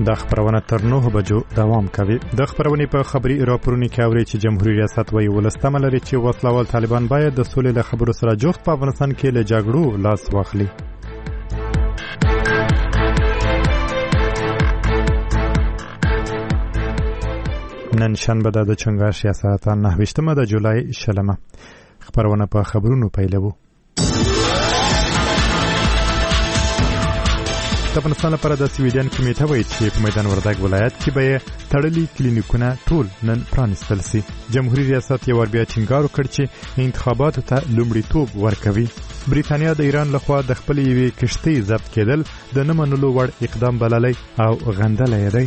د خبرونه تر 9 بجو دوام کوي. د خبرونې په خبري راپورونو کې اوري چې جمهوریت ریاست وایي ولستمه لري چې وسلوال طالبان باید د سولې له خبرو سره جوخت په افغانستان کې له جګړو لاس واخلي. نن شنبه د چنګاښ ساعت 9 د جولای شلمه. خبرونه په خبرونو پیلوو. د افغانستان لپاره د سویډن کمیټه وایي چې په میدان وردګ ولایت کې به تړلي کلینیکونه ټول نن پرانیستل شي. جمهوریت ریاست یو ور بیا ټینګار وکړ چې انتخاباتو ته لومړیتوب ورکوي. بریتانیا د ایران لخوا د خپل یوې کشتۍ ضبط کېدل د نه منلو وړ اقدام بللی او غندلی دی.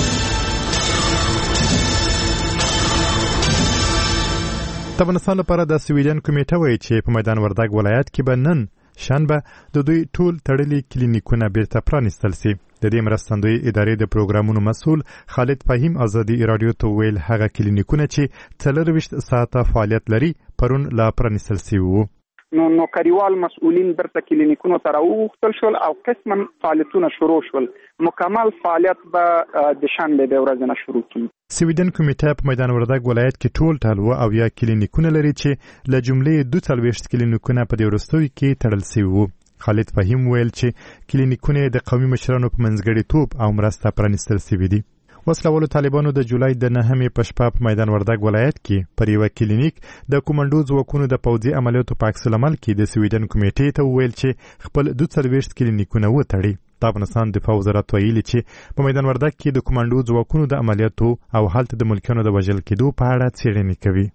د افغانستان لپاره د سویډن کمیټه وایي چې په میدان وردګ ولایت کې به نن شنبه د دوی ټول تړلي کلینیکونه بیرته پرانیستل شي. د دې مرستندوی ادارې د پروګرامونو مسؤل خالد فهیم ازادي رادیو ته ویل هغه کلینیکونه چې 24 ساعته فعالیت لري پرون لا پرانیستل شي وو. نو کریوال مسؤلین برته کلینیکونو ته راوغوښتل شول او قسما فعالیتونه شروع شول. مکمل فعالیت به د شنبه د ورځې نه شروع کیږي. سویډن کمیټه په میدان وردګ ولایت کې ټول ټالو او یا کلینیکونه لري چې له جملې 42 کلینیکونه په دې وروستیو کې تړل شوي وو. خالد فهیم ویل چې کلینیکونه د قومي مشرانو په منځګړیتوب او مرسته پرانیستل شوي دي. وسلوالو طالبانو د جولای د 9 په شپه په میدان وردګ ولایت کې پر یو کلینیک د کومانډو ځواکونو د پوځي عملیاتو په عکس العمل کې د سویډن کمیټې ته ویل چې خپل 42 کلینیکونه وتړي. د افغانستان دفاع وزارت ویلي چې په میدان وردګ کې د کومانډو ځواکونو د عملیاتو او هلته د ملکیانو د وژل کېدو په اړه څېړنې کوي.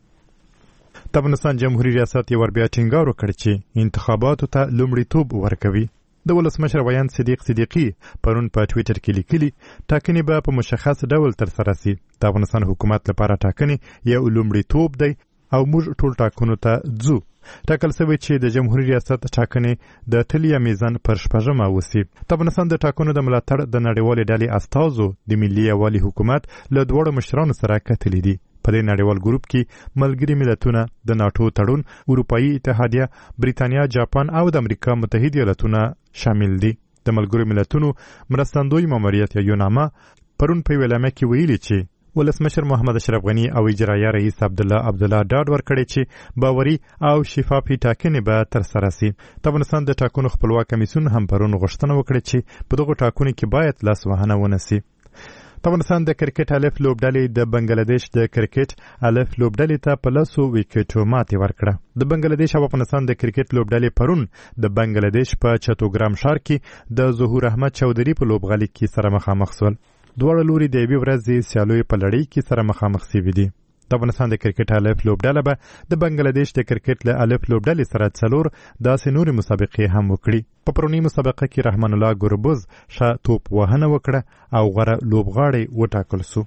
د افغانستان جمهوریت ریاست یو ور بیا ټینګار وکړ چې انتخاباتو ته لومړیتوب ورکوي. د ولسمشر ویان صدیق صدیقی پرون په ټویټر کې لیکلي ټاکنې به په مشخص ډول ترسره شي. د افغانستان حکومت لپاره ټاکنې یو لومړیتوب دی او موږ ټول ټاکنو ته ځو. ټاکل شوی چې د جمهوریت ریاست ټاکنې د تلیا میزان پر شپږمه وشي. د افغانستان د ټاکنو د ملاتړ د نړیوالې ډلې استازو د ملي یووالي حکومت له دوړو مشرانو سره کتلې دي. په دې نړیوال ګروپ کې ملګري ملتونه، د ناتو تړون، اروپאי اتحادیه، بریتانیا، جاپان او د امریکا متحده ایالاتونه شامل دي. د ملګرو ملتونو مرستندوی ماموریت یوناما پرون په ویلامه کې ویلي چې ولسمشر محمد اشرف غنی او اجرایه رئیس عبدالله ډاډ ورکړي چې باوري او شفافي ټاکنې به ترسره شي. د افغانستان د ټاکنو خپلواک کمیسیون هم پرون غوښتنه وکړه چې په دغو ټاکنو کې باید لاسوهنه ونه شي. د افغانستان د کرکټ الف لوبډلې د بنگلاديش د کرکټ الف لوبډلې ته په 10 ویکټو ماتې ورکړه. د بنگلاديش او افغانستان د کرکټ لوبډلې پرون د بنگلاديش په چتوګرام ښار کې د ظهور احمد چودري په لوبغالي کې سره مخامخ شول. دواړه لوري د یوې ورځې سیالوي په لړۍ کې سره مخامخ شوي دي. د افغانستان د کرکټ الف لوبډله به د بنگلاديش د کرکټ له الف لوبډلې سره 4 داسې نورې مسابقې هم وکړي. په پرونی مسابقه کې رحمان الله ګوربوز ښه توپ وهنه وکړه او غوره لوبغاړی وټاکل شو.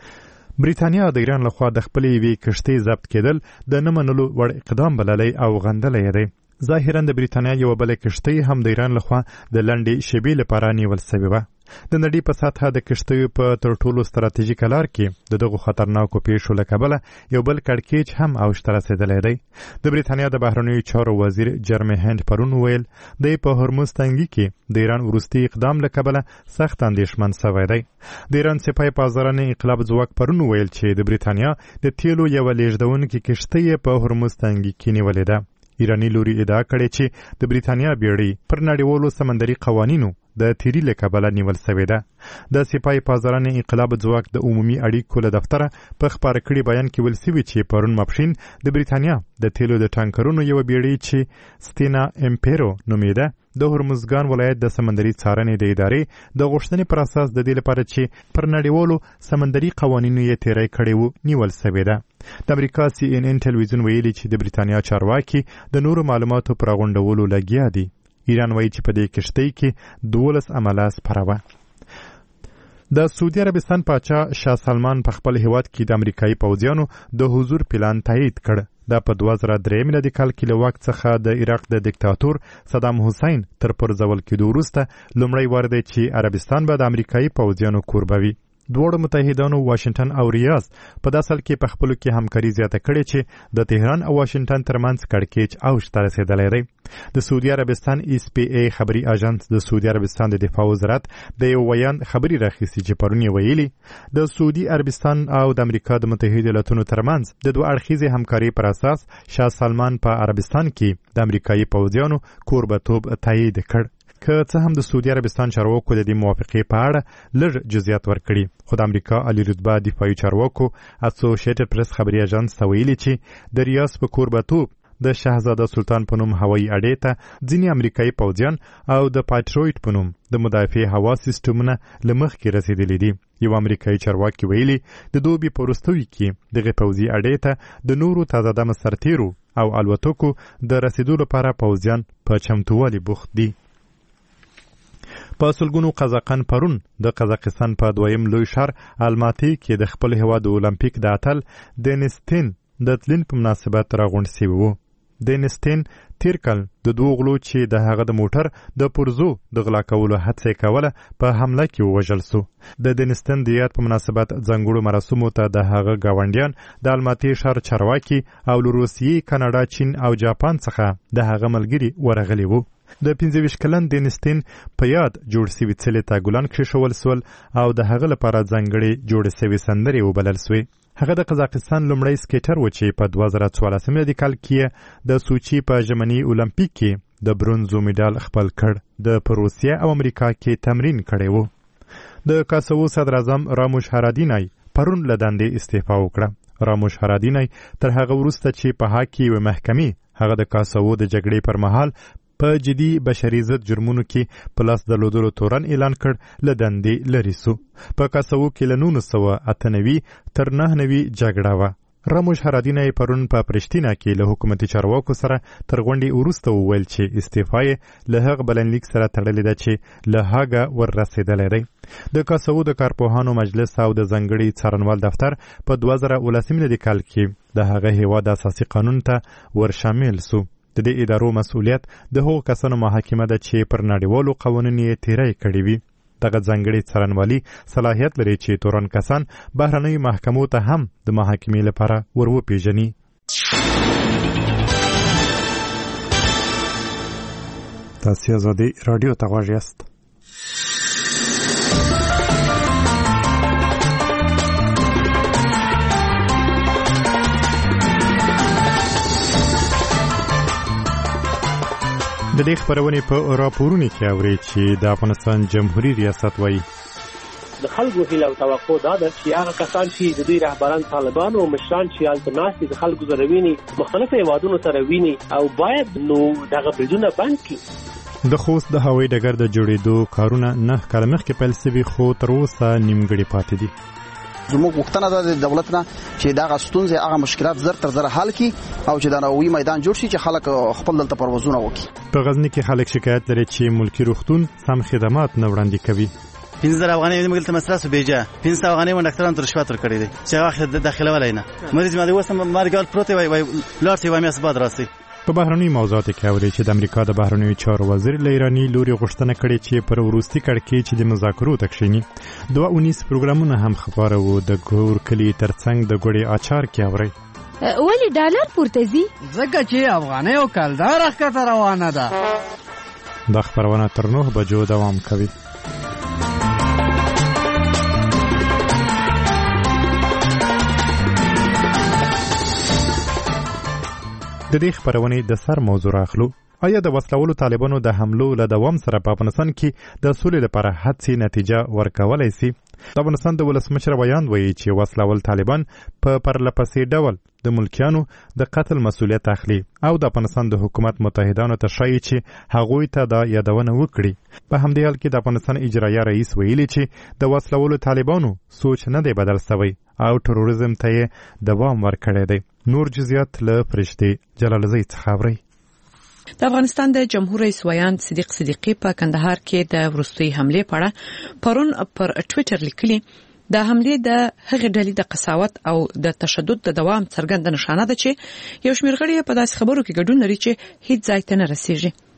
بریتانیا د ایران لخوا د خپلې یوې کشتۍ ضبط کېدل د نه منلو وړ اقدام بللی او غندلی دی. ظاهرا د بریتانیا یوه بله کشتۍ هم د ایران لخوا د لنډې شیبې لپاره نیول شوې وه. د نړۍ په سطحه د کشتیو په تر ټولو ستراتیژیک لار کې د دغو خطرناکو پیښو له کبله یو بل کړکېچ هم اوج ته رسېدلی دی. د بریتانیا د بهرنیو چارو وزیر جرمی هند پرون ویل دی په هرمز تنګي کې د ایران وروستي اقدام له کبله سخت اندېښمن شوی دی. د ایران سپاه پاسدارانو انقلاب ځواک پرون ویل چې د بریتانیا د تیلو یوه لیږدونکې کشتۍ په هرمز تنګي کې نیولې ده. ایرانی لوري ادعا کړې چې د بریتانیا بیړۍ پر نړیوالو سمندري قوانینو د تیری له کبله نیول شوې ده. د سپاه پاسدارانو انقلاب ځواک د عمومي اړیکو له دفتره په خپاره کړي بیان کې ویل شوي چې پرون ماپښین د بریتانیا د تیلو د ټانکرونو یوه بیړۍ چې ستینا امپیرو نومېده د هرمزګان ولایت د سمندري څارنې د ادارې د غوښتنې پر اساس د دې لپاره چې پر نړیوالو سمندري قوانینو یې تیری کړی وو نیول شوې ده. د امریکا CNN ټلویزیون ویلي چې د بریتانیا چارواکي د نورو معلوماتو پر غونډولو لګیا دي. ایران وایي چې په دې کشتۍ کې 12 عمله سپاره وه. د سعودي عربستان پاچا شاه سلمان په خپل هیواد کې د امریکایي پوځیانو د حضور پلان تایید کړ. دا په 2003 میلادي کال کې له وخت څخه د عراق د دیکتاتور صدام حسین تر پرځول کېدو وروسته لومړی وار دی چې عربستان به د امریکایي پوځیانو کوربوي. دواړو متحدانو واشنگټن او ریاض په داسې حال کې په خپلو کې همکاري زیاته کړې چې د تهران او واشنگټن ترمنځ کړکېچ اوج ته رسېدلی دی. د سعودي عربستان SPA خبري اژانس د سعودي عربستان د دفاع وزارت د یو ویان خبري راخیستي چې پرون یې ویلي د سعودي عربستان او د امریکا د متحده ایالاتونو ترمنځ د دوه اړخیزې همکاري پر اساس شاه سلمان په عربستان کې د امریکایي پوځیانو کوربه‌توب تایید کړ. که څه هم د سعودي عربستان چارواکو د دې موافقې په اړه لږ جزئیات ورکړي، خو د امریکا عالی رتبه دفاعي چارواکو اسوسییټډ پریس خبري اژانس ته ویلي چې د ریاض په کوربه‌توب د شاهزاده سلطان په نوم هوایي اډې ته ځینې امریکایي پوځیان او د پاټرویټ په نوم د مدافع هوا سیستمونه له مخکې رسېدلي دي. یو امریکایي چارواکي ویلي د دوبي په وروستیو کې دغه پوځي اډې ته د نورو تازه دمه سرتیرو او الوتکو د رسېدو لپاره پوځیان په چمتووالي بوخت دي. په سلګونو قزاقان پرون د قزاقستان په دویم لوی ښار الماتي کې د خپل هېواد اولمپیک د اتل دینستین د تلین په مناسبت راغونډ شوي وو. دینستین تیر کال د دوه غلو چې د هغه د موټر د پرزو د غلا کولو هڅه کوله په حمله کې ووژل سو. د دینستین د یاد په مناسبت ځانګړو مراسمو ته د هغه گاونډیان د الماتي ښار چارواکي او له روسیې، کاناډا، چین او جاپان څخه د هغه ملګري ورغلي وو. د 25 کلن دینستین په یاد جوړ شوي څلې ته ګلان کښېښول سول او د هغه لپاره ځانګړې جوړې شوې سندرې وبلل سوې. هغه د قزاقستان لومړی سکیټر و چې په 2014 میلادي کال کې د سوچي په ژمني اولمپیک کې د برونزو میډال خپل کړ. د روسیې او امریکا کې تمرین کړی و. د کاسوو صدر اعظم راموش هرادینای پرون له دندې استعفا وکړه. راموش هرادینای تر هغه وروسته چې په حق کې یوې محکمې هغه د کاسوو د جګړې پر مهال په جدي بشري ضد جرمونو کې په لاس درلودلو تورن اعلان کړ، له دندې لرې سو. په کاسوو کې له 1998 تر 99 جګړه وه. راموش هرادینای پرون په پرشتینا کې له حکومتي چارواکو سره تر غونډې وروسته وویل چې استعفا یې له هغه بلنلیک سره تړلې ده چې له هاګه وررسېدلی دی. د کاسوو د کارپوهانو مجلس او د ځانګړي څارنوال دفتر په 2019 میلادي کال کې د هغه هېواد اساسي قانون ته ورشامل سو. د دې ادارو مسؤلیت د هغو کسانو محاکمه ده چې پر نړیوالو قوانینو یې تیری کړی وي. دغه ځانګړي څارنوالي صلاحیت لري چې تورن کسان بهرنیو محکمو ته هم د محاکمې لپاره وروپېژني. تاسې ازادي راډیو ته غوږ یاست. د دې خبرونې په راپورونو کې اوري چې د افغانستان جمهوریت ریاست وایي د خلکو هیله او توقع دا ده چې هغه کسان چې د دوی رهبران طالبان او مشران چې التماس د خلکو سره ویني مختلفو هیوادونو سره ویني او باید نو دغه بریدونه بند کړي. د خوست د هوایي ډګر د جوړېدو کارونه 9 کاله مخکې پیل شوي خو تر اوسه نیمګړي پاتې دي. زموږ غوښتنه ده د دولت نه چې دغه ستونزې هغه مشکلات زر تر زر حل کړي او چې دا نوې میدان جوړ شي چې خلک خپل دلته پروازونه وکړي. په غزني کې خلک شکایت لري چې ملکی روغتون سم خدمات نه وړاندې کوي. 15 افغانۍ موږ ته مصرف بیجا 15 افغانۍ ون ډاکټرانو تر رشوت ورکړي دي چې هغه د داخله ولینه مریض ماده وسم مارګال پروتې وای لارسي وای مې اسباد راسي. په بهرنی موضوعاتو کې اوري چې د امریکا د بهرنیو چارو وزیر ایرانی لوري غوښتنه کړې چې پر وروستي کړکېچ د مذاکرو تکشینی 219 پروګرامونه هم خبره وو. د ګور کلی ترڅنګ د ګوړې اچار کې اوري ولی ډالر پورته زی زګه چې افغانۍ او کلدار ښکته روانه ده. دا خبرونه تر 9 بجو دوام کوي. د دې خبرونې د سر موضوع راخلو. آیا د وسلوالو طالبانو د حملو له دوام سره په افغانستان کې د سولې لپاره هڅې نتیجه ورکولای شي؟ د افغانستان د ولسمشر ویاند وایي چې وسلوال طالبان په پرلپسې ډول د ملکیانو د قتل مسؤلیت اخلي او د افغانستان د حکومت متحدانو ته ښایي چې هغوی ته دا یادونه وکړي. په همدې حال کې د افغانستان اجرایه رئیس ویلي چې د وسلوالو طالبانو سوچ نه دی بدل شوی او تروریزم ته یې دوام ورکړی دی. نور جزئیات له فرشتي جلالزی څخه اوري. د افغانستان د جمهور رئیس ویاند صدیق صدیقی په کندهار کې د وروستۍ حملې په اړه پرون پر ټوئیټر لیکلي د حملې د هغې ډلې د قساوت او د تشدد د دوام څرګنده نښانه ده چې یو شمېر غړي په داسې خبرو کې ګډون لري چې هیڅ ځای ته نه رسیږي.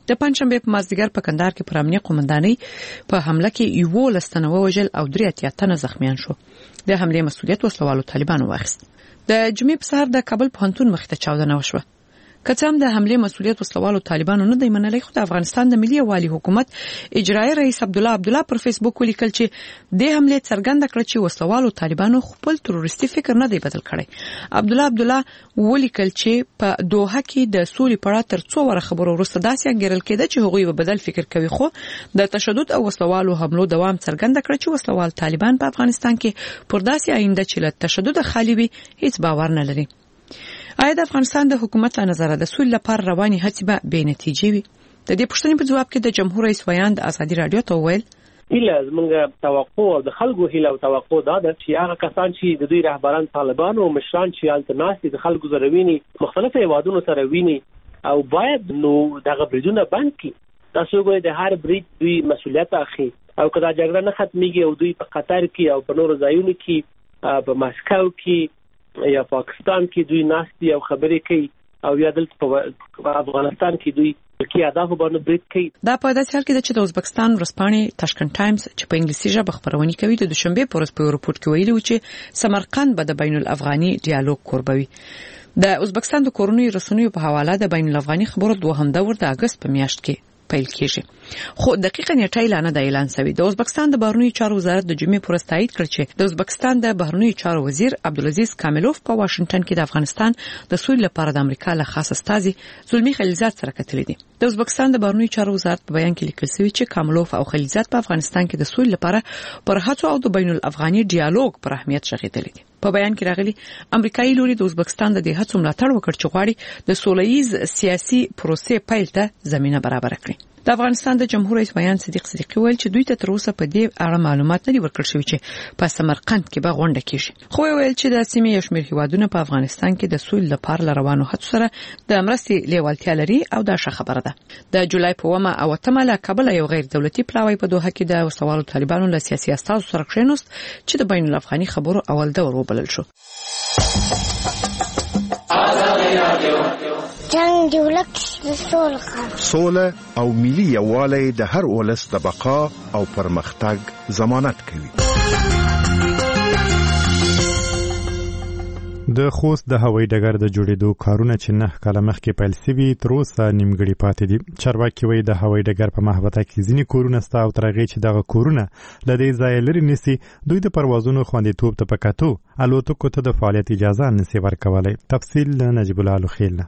د پنځشنبه په مازدیګر په کندهار کې پر امنیه قومندانۍ په حمله کې 11 تنه وژل او 83 تنه زخمیان شو. د حمله مسؤلیت وسلوالو طالبانو واخیست. د جمعې په سهار د کابل پوهنتون مخ ته چاودنه وشوه. کڅام د حمله مسؤلیت وسلوالو طالبانو نه دی منلای، خو د افغانستان د ملي والي حکومت اجرایی رئیس عبدالله پر فیسبوک ولیکل چې د حمله څرګنده کړ چې وسلوالو طالبانو خپل تروریستي فکر نه دی بدل کړی. عبدالله ولیکل چې په دوحه کې د سولې پړه تر څو ور خبرو وروسته داسې انګیرل کېده چې هغوی به بدل فکر کوي، خو د تشدد او وسلوالو حملو دوام څرګنده کړ چې وسلوال طالبان په افغانستان کې پر داسې آینده چې له تشدد خالی وي هیڅ باور نه لري. آیا د افغانستان د حکومت له نظره د سولې لپاره رواني هڅې به بې نتیجې وي؟ د دې پوښتنې په جواب کې د جمهور رئیس ویاند ازادي رادیو ته وویل هیله زموږ توقع او د خلکو هیله او توقع دا ده چې هغه کسان چې د دوی رهبران طالبان او مشران چې هلته ناست دي د خلکو سره ویني، مختلفو هیوادونو سره ویني او باید نو دغه بریدونه بند کړي. تاسو ګورئ د هر برید دوی مسؤلیت اخلي او که دا جګړه نه ختمیږي او دوی په قطر کې او په نورو ځایونو کې په ماسکو کې یا پاکستان کې دوی ناشتي او خبرې کوي او یا دلته په افغانستان کې دوی کې اهداف باندې برید کوي. دا په داسې حال کې چې د ازبکستان ورځپاڼې تاشکند ټایمز چې په انګلیسي ژبه خبرونه کوي د دوشنبه په ورځ په رپورټ کې ویلي و چې سمرقند به د بین الافغاني ډیالوګ کوربوي. د ازبکستان د کورنیو رسنیو په حواله د بین الافغاني خبرو دوهم دور د اگست په میاشت کې پیل کیږي، خو دقیقاً نیټه اعلان نه اعلان شوی. د ازبکستان د بهرنیو چارو وزارت د جمعې پر ورځ تایید کړ چې د ازبکستان د بهرنیو چارو وزیر عبدالعزیز کاملوف په واشنگټن کې د افغانستان د سولې لپاره د امریکا له خاص استازي زلمی خلیلزاد سره کتلې دي. د ازبکستان د بهرنیو چارو وزارت په بیان کې لیکل شوی چې کاملوف او خلیلزاد په افغانستان کې د سولې لپاره پر هڅو او د بین الافغاني ډیالوګ پر اهمیت شغېدلې دي. په بیان کې راغلي امریکایي لوري د ازبکستان د دې هڅو ملاتړ وکړ چې غواړي د سولهییز سیاسي پروسې پیل ته زمينه برابر کړي. د افغانستان د جمهور رئیس ویاند صدیق صدیقی ویل چې دوی ته تر اوسه په دې اړه معلومات نه دي ورکړل شوي چې په سمرقند کې به غونډه کیږي، خو ویل چې د سیمې یو شمېر هیوادونه په افغانستان کې د سولې لپاره روانو هڅو سره د مرستې لیوالتیا لري او دا ښه خبره ده. د جولای په 8 او 8 له کابل یو غیر دولتي پلاوی په دوحه کې د وسوالو طالبانو له سیاسي استازو سره کښینوست چې د بین الافغاني خبرو اول دور وبلل شو. جنگ جوړک سوله او ملي یووالی د هر ولس د بقا او پرمختګ ضمانت کوي. د خوست د هوایي ډګر د جوړېدو کارونه چې 9 کاله مخکې پیل شوي تر اوسه نیمګړي پاتې دي. چارواکي وایي د هوایي ډګر په محوطه کې ځینې کورونه شته او تر هغې چې دغه کورونه له دې ځایه لرې نیسي دوی د پروازونو خوندیتوب ته په کتو الوتکو ته د فعالیت اجازه نشي ورکولی. تفصیل نجیب الله الخیل.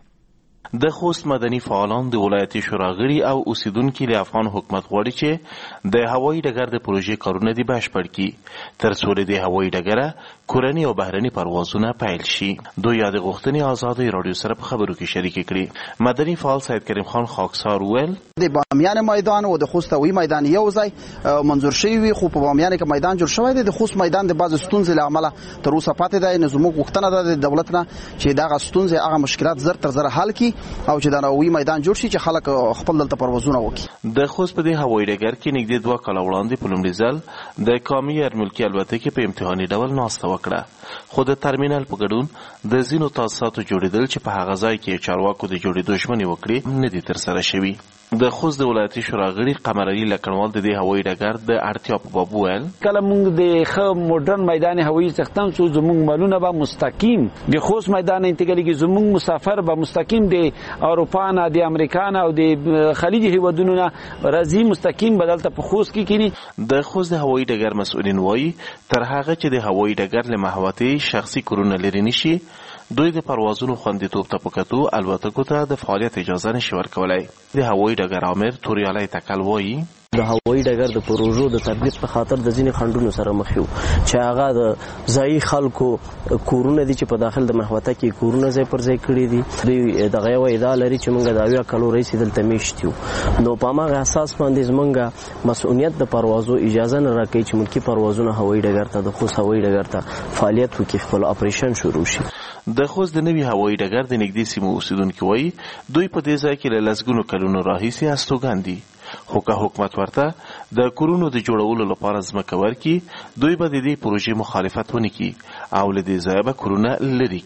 د خوست مدني فعالان د ولایتي شورا غړي او اوسیدونکو له افغان حکومت غواړي چې د هوایي ډګر د پروژې کارونه دی بشپړ کړي تر څو د هوایي ډګر کورنی او بهرني پروازونه پیل شي. دوی یاد غوښتنې آزادۍ رادیو سره په خبرو کې شریک کړي. مدني فعال سید کریم خان خاکسار ویل د بامیان میدان او د خوست هوایي میدان یو ځای منظور شوی خو په بامیان کې میدان جوړ شوی دی. د خوست میدان د بعض ستونزې له امله تر اوسه پاتې دی. زموږ غوښتنه ده د دولت نه چې دغه ستونزې هغه مشکلات زر تر زر حل کړي او چې دا نوې میدان جوړ شي چې خلک خپل دلته پروازونه وکړي. د خوست په هوایي ډګر کې نږدې 2 کاله وړاندې په لومړي ځل د قومي ارملکي الوتکې په امتحاني ډول ناسته وکړه، خو د ترمینل په ګډون د ځینو تاسیساتو جوړېدل چې په هغه ځای کې چارواکو د جوړېدو ژمنې وکړې نه دي ترسره شوي. د خوست د ولایتي شورا غړي قمر علي لکنوال د دې هوایي ډګر د اړتیا په باب ویل کله موږ د ښه مدرن میدان هوایي څښتن څو زموږ مالونه به مستقیم د خوست میدان انتقالي زموږ مسافر به مستقیم د اروپا نه د امریکا نه او د خلیج هیوادونو نه راځي مستقیم بدلته په خوست کې کینی. د خوست د هوایي ډګر مسؤلین وایي تر هغه چې د هوایي ډګر له محوطې شخصي کورونه لري نشي دوی د پروازونو خوندیتوب ته په کتو الوتکو ته د فعالیت اجازه نشي ورکولای. د هوایي ډګر امیر توریالی تکل وایي د هوایي ډګر د پروژو د تطبیق په خاطر د ځینې خنډونو سره مخ یو چې هغه د ځایي خلکو کورونه دي چې په داخل د محوطه کې کورونه ځای پر ځای کړي دي. دوی دغه یو ادعا لري چې موږ د 8 کالو رئیس دلته میشت یو، نو په هغه اساس باندې زمونږ مسؤلیت د پروازو اجازه نه راکوي چې ملکی پروازونه هوایي ډګر ته د خوست هوایي ډګر ته فعالیت وکړي، خپل اپریشن شروع شي. د خوست د نوي هوایي ډګر د نږدې سیمو اوسیدونکو وایي دوی په دې ځای کې له لسګونو کلونو راهیسې استوګن دي، خو که حکومت ورته د کورونو د جوړولو لپاره ځمکه ورکړي دوی به د دې پروژې مخالفت ونه کړي او له دې ځایه به کورونه لرې کړي.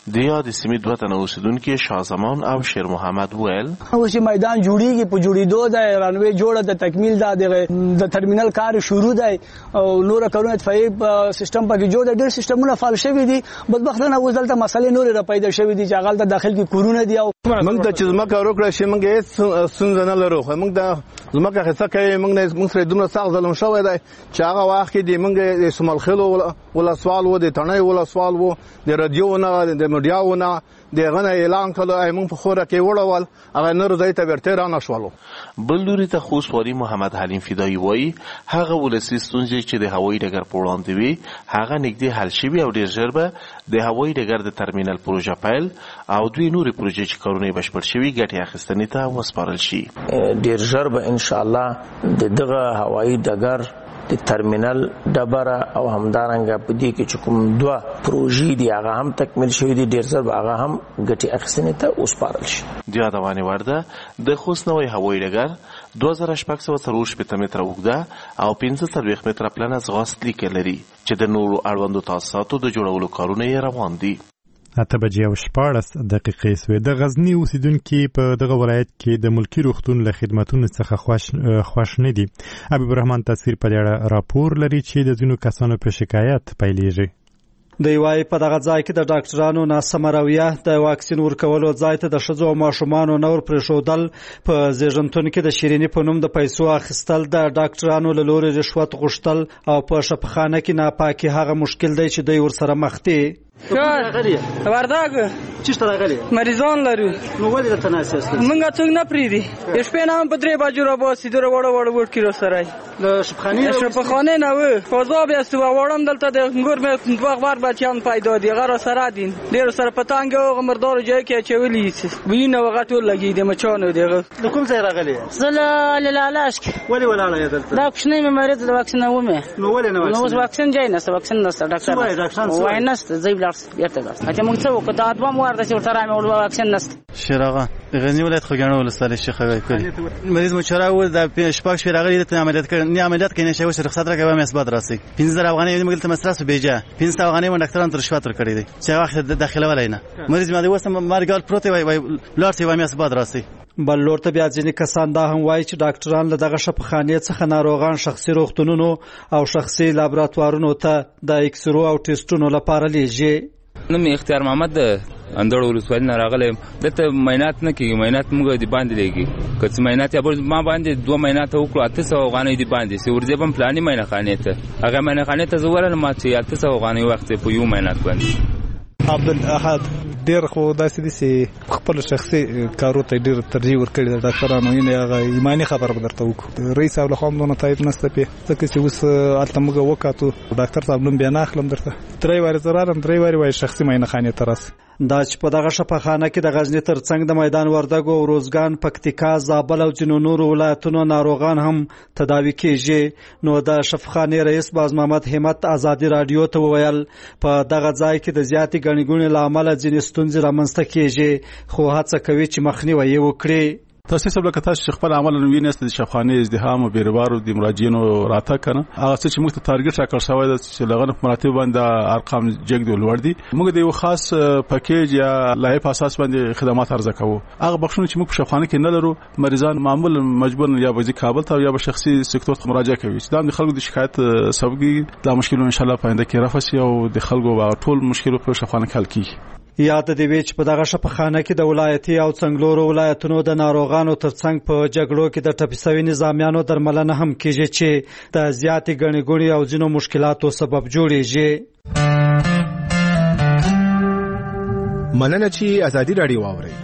د یاد سیمې دوه تنه اوسیدونکي شاه زمان او شیر محمد ویل اوس میدان جوړیږي په جوړیدو د رانوي جوړه د تکمیل د ترمینل کار شروع دی او نور کارونه دفاعي سیستم پکې جوړ دی ډېر سیستمونه فعال شوي دي بدبختانه اوس دلته مسلې نور را پیدا شوي دي چې هغه د داخل کې کورونه دي او موږ د چزمکه وکړه چې موږ هیڅ ستونزه نه لرو خو موږ د زمکه خصه کوي موږ سره دومره سخت ظلم شوی دی چې هغه وخت کې د موږ د سمال خلو ولا سوال و د تڼۍ ولا سوال و د رادیو نه د میډیا نه د غنه اعلان کړو موږ په خوره کې وړول هغه نور ځای ته ورته را نشوالو بل لوري ته خوشوالي محمد حلیم فدایی وایي هغه ولسی ستونزې چې د هوایي ډګر په وړاندې وي هغه نږدې حل شوي او ډېر ژر به د هوایي ډګر د ترمینل پروژه پیل او دوی نورې پروژې چې کارونه یې بشپړ شوي ګټې اخیستنې ته وسپارل شي ډېر ژر به ان شاء الله د دغه هوایي ډګر د ترمینل ډبره او همدارنګه په دې کې چې کوم دوه پروژې دي هغه هم تکمیل شوي دي ډېر زر به هغه هم ګټې اخیستنې ته وسپارل شي د یادونې وړ ده د خوست نوی هوایي ډګر 2640 متره اوږده او 15 متره پلنه ځغاست لیکه لري چې د نورو اړوندو تاسیساتو د جوړولو کارونه یې روان دي 8:14 سوې د غزنی اوسیدونکو په دغه ولایت کې د ملکی روغتون له خدماتونو څخه خوښ نه دي. حبیب الرحمن تصویر په اړه راپور لري چې د ځینو کسانو په شکایت پیلېږي. د یوای په دغه ځای کې د ډاکټرانو ناسمه رویه د واکسین ورکولو ځای ته د ښځو او ماشومانو نور پرېښودل په زیږنتون کې د شیریني په نوم د پیسو اخیستل د ډاکټرانو له لوري رشوت غوښتل او په شفاخانه کې ناپاکي هغه مشکل دی چې دوی ورسره مخ دي. ورداګ چشته راغلی مریضان لرو نو ولې د تناسیس منګه څنګه نه پریدي شپې نه په درې بجو را باسي دره وړ وړ کیلو سره له شپخانه نه و فوزا بیا سو وړم دلته د ګور مې دوه غوار بچیان پیدا دي غره سره دین ډیر سره پتانګ او غمردار جای کې چولی وینه وغټول لګي د مچانو دیغه د کوم ځای راغلی زله لالاشک ولې ولاړه دلته دا کوښنه مې مریض د واکسین ومه نو ولې نه نو واکسین جای نه واکسین نه ډاکټر وای نه زی بلار بیرته لاس اته موږ څه وکړو دا ادوام ورته چې ورته راځي او واکسین نشته شراغه غزنی ولایت خوګانو ولسوالۍ شیخ غوي کړی مریض مچرا و د شپږ شپې راغلی د عملیات کړ نه عملیات کینې شوی رخصت راکوي مې اثبات راسي 15000 افغانۍ موږ ته مصرف بیجا 500 افغانۍ موږ ډاکټران تر رشوت ورکړی دي چې واخت داخله ولاینا مریض ما د وسم مارګال پروت وای لارسي وای مې اثبات راسي. بل لور ته بیا ځینې کسان دا هم وایي چې ډاکټران له دغه شفاخانې څخه ناروغان شخصي روغتونونو او شخصي لابراتوارونو ته د ایکسرو او ټیسټونو لپاره لیږي. نوم اختیار محمد اندړ ولسوالۍ نه راغلی دته مینات نه کیږي مینات موږ دی باندې لګي کڅ مینات یا ما باندې 2 مینات وکړو 800 افغانۍ دی باندې سی ورځې بم پلاني مینه خانه ته هغه مینه خانه ته زوړل ما چې 800 افغانۍ وخت په یو مینات باندې. عبد الاحد ډیر خو داسې دي چې خپل شخصي کارو ته ډیر ترجیح ورکړي د ډاکټرانو یې هغه ایمانی خبره بدرته وکړو رئیس صاحب له خوا مونږ تایید نشته په ځکه چې اوس الته موږ وکاتو ډاکټر صاحب نوم بیان اخلم درته درې واره زرارم درې واره وای شخصي مینه خانه ترس دا چې په دغه شفاخانه کې د غزنی ترڅنګ د میدان وردګو او روزګان پکتیکا زابل او ځینو نورو ولایتونو ناروغان هم تداوي کیږي. نو د شفاخانه رئیس باز محمد همت ازادي رادیو ته وویل په دغه ځای کې د زیاتې ګڼې ګوڼې له امله ځینې ستونزې رامنځته کیږي خو هڅه کوي چې مخنیوی یې وکړي. تاسو سبا که تاسو خپل عمل نو وینئ د شفاخانه ازدحام او بیروارو د مراجعینو راته کنه هغه چې موږ ته ټارګټ راکړ شوی د چې لغنه مراتب باندې ارقام جګ دی لوړ دي موږ د یو خاص پکیج یا لایحه په اساس باندې خدمات عرضه کوو هغه بخښنه چې موږ په شفاخانه کې نه لرو مریضان معمول مجبور یا به کابل ته یا به شخصي سکتور ته مراجعه کوي چې د خلکو د شکایت سبب دا مشکل ان شاء الله پاینده کې رافع شي او د خلکو ټول مشکل په شفاخانه کې حل کیږي. یاد دی چې په دغه شفاخانه کې د ولایتي او څنګلورو ولایتونو د ناروغانو ترڅنګ په جګړو کې د ټپسوي نظامیانو درملنه هم کیږي چې د زیاتې ګڼې ګوڼې او ځینو مشکلاتو سبب جوړیږي. مننه چې ازادي رادیو واوري.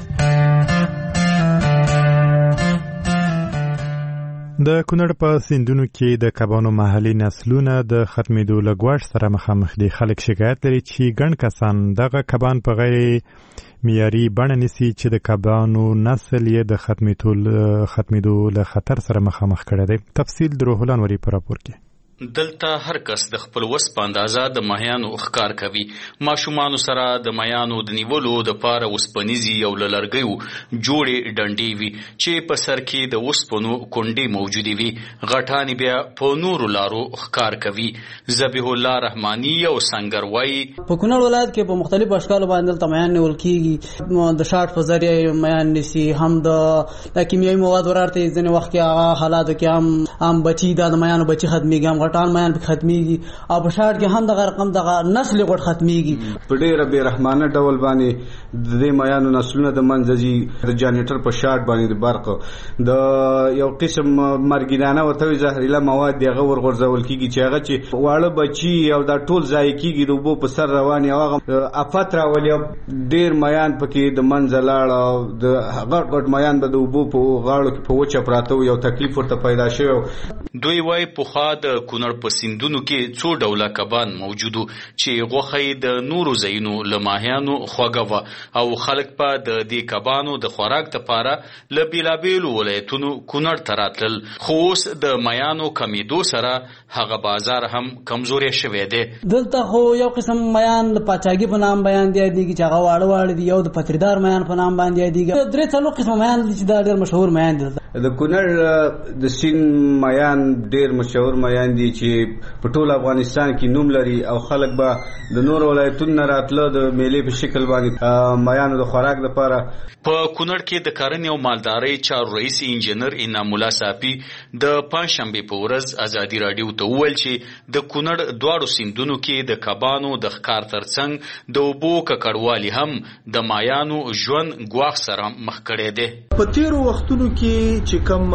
د کونړ په سیندونو کې د کبانو محلي نسلونه د ختمېدو له ګواښ سره مخامخ دي. خلک شکایت لري چې ګڼ کسان دغه کبان په غیر معیاري بڼه نیسي چې د کبانو نسل یې د ختمېدو له خطر سره مخامخ کړی دی. تفصیل د روح الانوري په راپور کې. دلته هر کس د خپل وس په اندازه د ماهیانو ښکار کوي. ماشومان سره د ماهیانو د نیولو د پاره وسپنیزي او لرګیو جوړې ډنډې وي چې په سر کې د وسپنو کونډې موجودې وي. غټان بیا په نورو لارو ښکار کوي. ذبیح الله رحماني او سنگر وایي په کونړ ولایت کې په مختلفو اشکالو باندې دلته ماهیان نیول کیږي. د شاټ په ذریعه ماهیان نیسي، هم د کیمیاوي مواد ورارته ځینې وخت کې هغه حالاتو کې هم بچي د ماهیانو بچي ختميږي، هم غټان ماهیان په ختميږي، او په شاټ کې هم د رقم د نسل غټ ختميږي. په ډېر به رحمانه ډول باندې د ماهیانو نسلونه د منځي د جانیټر په شاټ باندې د برق د یو قسم مرګینانه ورته زهريله مواد دغه ورغورځول کیږي چې هغه چې واړه بچي او دا ټول ځای کیږي د وبو په سر رواني او هغه افات راولي. ډېر ماهیان پکې د منځ لاړ او د غټ غټ ماهیان به د وبو په غاړو کې په وچه پراته یو تکلیف ورته پیدا شوی. دوی وای پخوا د کونړ په سیندونو کې څو ډوله کبان موجودو چې غوښه د نورو ځایونو له ماهیانو خوږه وه او خلک په د دې کبانو د خوراک لپاره له بیلابیلو ولایتونو کونړ ته راتلل. خو اوس د ماهیانو کمیدو سره هغه بازار هم کمزوری شوی دی. دلته خو یو قسم ماهیان د پاچاګي په نام بیان دی چې هغه واړه واړه دي، یو د پتریدار ماهیان په نام باندې دي. درې څلور قسم ماهیان دي چې دا ډېر مشهور ماهیان دي. د کونړ د سین ماهیان ډېر مشهور ماهیان دي چې په ټول افغانستان کې نوم لري او خلک به د نور ولایتونو راتله د میلې په شکل باندې ماهیانو د خوراک لپاره. په کونړ کې د کرنې او مالدارۍ چارو رئیس انجنیر انعام الله صافي د پنځشنبه په ورځ ازادي رادیو ته وویل چې د کونړ دواړو سیندونو کې د کبانو د ښکار ترڅنګ د اوبو ککړوالي هم د ماهیانو ژوند ګواښ سره مخ کړی دی. په تیرو وختونو کې چې کوم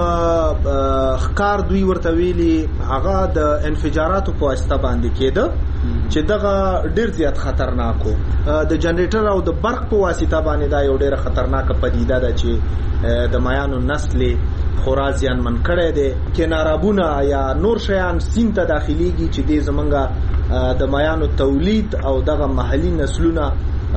ښکار دوی ورته ویلي هغه د انفجاراتو په واسطه باندې کېده چې دغه ډیر زیات خطرناک و. د جنریټر او د برق په واسطه باندې دا یو ډیره خطرناک پدیده ده چې د ماهیانو نسل خورا زیانمن کړی دی. کنارابونه یا نور شیان سیند ته داخليږي چې د زمونږ د ماهیانو تولید او دغه محلي نسلونه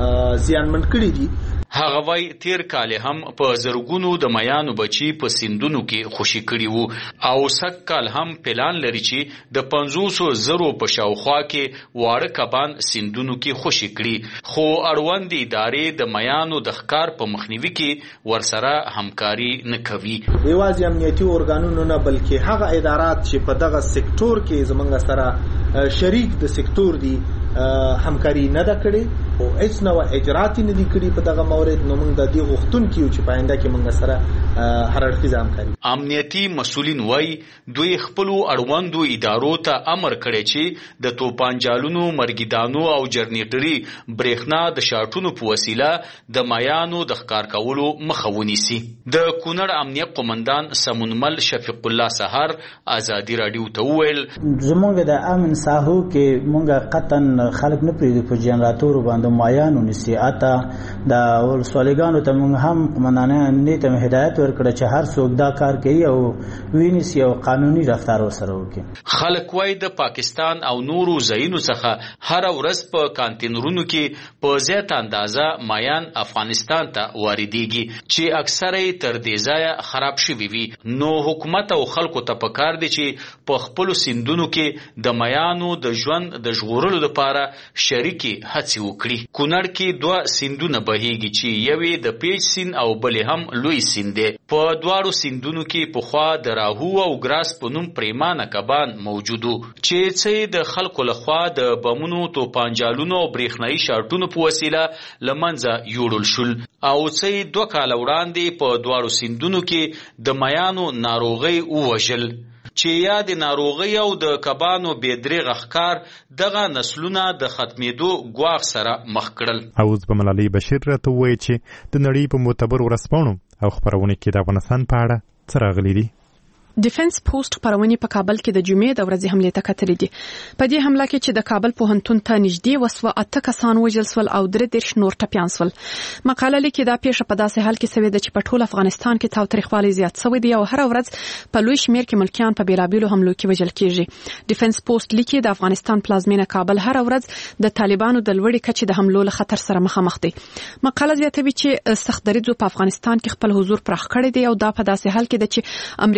زیانمن کړي دي. هغه وای تیر کال هم په زرګونو د ماهیانو بچي په سیندونو کې خوشي کړي وو او سږ کال هم پلان لري چې د 500,000 په شاوخوا کې واړه کبان سیندونو کې خوشي کړي. خو اړوند ادارې د ماهیانو د ښکار په مخنیوي کې ورسره همکاري نه کوي. یوازې امنیتي ارګانونو نه بلکې هغه ادارات چې په دغه سکتور کې زمونږ سره شریک د سکتور دي همکاري نه ده کړې او هیڅ نوع اجرات نه دي کړي په دغه مورد. نو موږ د دې غوښتونکو چې په آینده کې موږ سره هر اړخیزه همکاري. امنیتي مسؤلین وای دوی خپل اړوندو ادارو ته امر کړی چې د توپانجالونو مرګیدانو او جنریټري برېښنا د شاټونو په وسیله د ماهیانو د ښکار کولو مخه ونیسي. د کونړ امنیت قومندان سمونمل شفیق الله سحر ازادي رادیو ته وویل زمونږ د امن ساحو کې مونږ قطن خلک نه پریږدو په جنراتورو باندې ماهیانو نیسي. اته د ولسوالیګانو ته موږ هم قومندانانو ته هدایت ورکړه چې هر څوک دا کار کوي او ویني او قانوني رفتار وسره وکړي. خلک وای د پاکستان او نورو ځایونو څخه هر ورځ په کانټینرونو کې په زیات اندازه ماهیان افغانستان ته واردېږي چې اکثره تر دې ځایه خراب شوي وي. نو حکومت او خلکو ته پکار دي چې په خپل سیندونو کې د ماهیانو د ژوند د ژغورلو لپاره شریکي هڅې وکړي. کونړ کې دوه سیندونه بهیږي چې یوې د پیج سیند او بلې هم لوی سیند دی. په دواړو سیندونو کې پخوا د راهو او ګراس په نوم پریمانه کبان موجودو چې څه د خلکو لخوا د بمونو توپانجالونو او برېښنایي شاټونو په وسیله له منځه یوړل شول او څه 2 کال وړاندې په دواړو سیندونو کې د ماهیانو ناروغي ووژل چې یا د ناروغي او د کبانو بېدریغه ښکار دغه نسلونه د ختمېدو ګواښ سره مخ کړل. اوس به ملالۍ بشیر راته ووایي چې د نړۍ په معتبرو ورځپاڼو او خپرونو کې د افغانستان په اړه څه راغلي دي. ډیفنس پوسټ خبرونه په کابل کې د جمعې د ورځې حمله ته کتلې دي. په دې حمله کې چې د کابل پوهنتون ته نږدې وسوه 8 کسان وژل شول او 3 نور ټپيان شول. مقاله لیکي دا پیښه په داسې حال کې شوې ده چې په ټول افغانستان کې تاوتریخوالی زیات شوی دی او هر ورځ په لوی شمېر کې ملکیان په بیلابیلو حملو کې وژل کیږي. ډیفنس پوسټ لیکي د افغانستان پلازمینه کابل هر ورځ د طالبانو د لوړې کچې د حملو له خطر سره مخامخ دي. مقاله زیاتوي چې سخت دریځ په افغانستان کې خپل حضور پراخ کړی دی او دا په داسې حال کې ده چې امریکا غواړي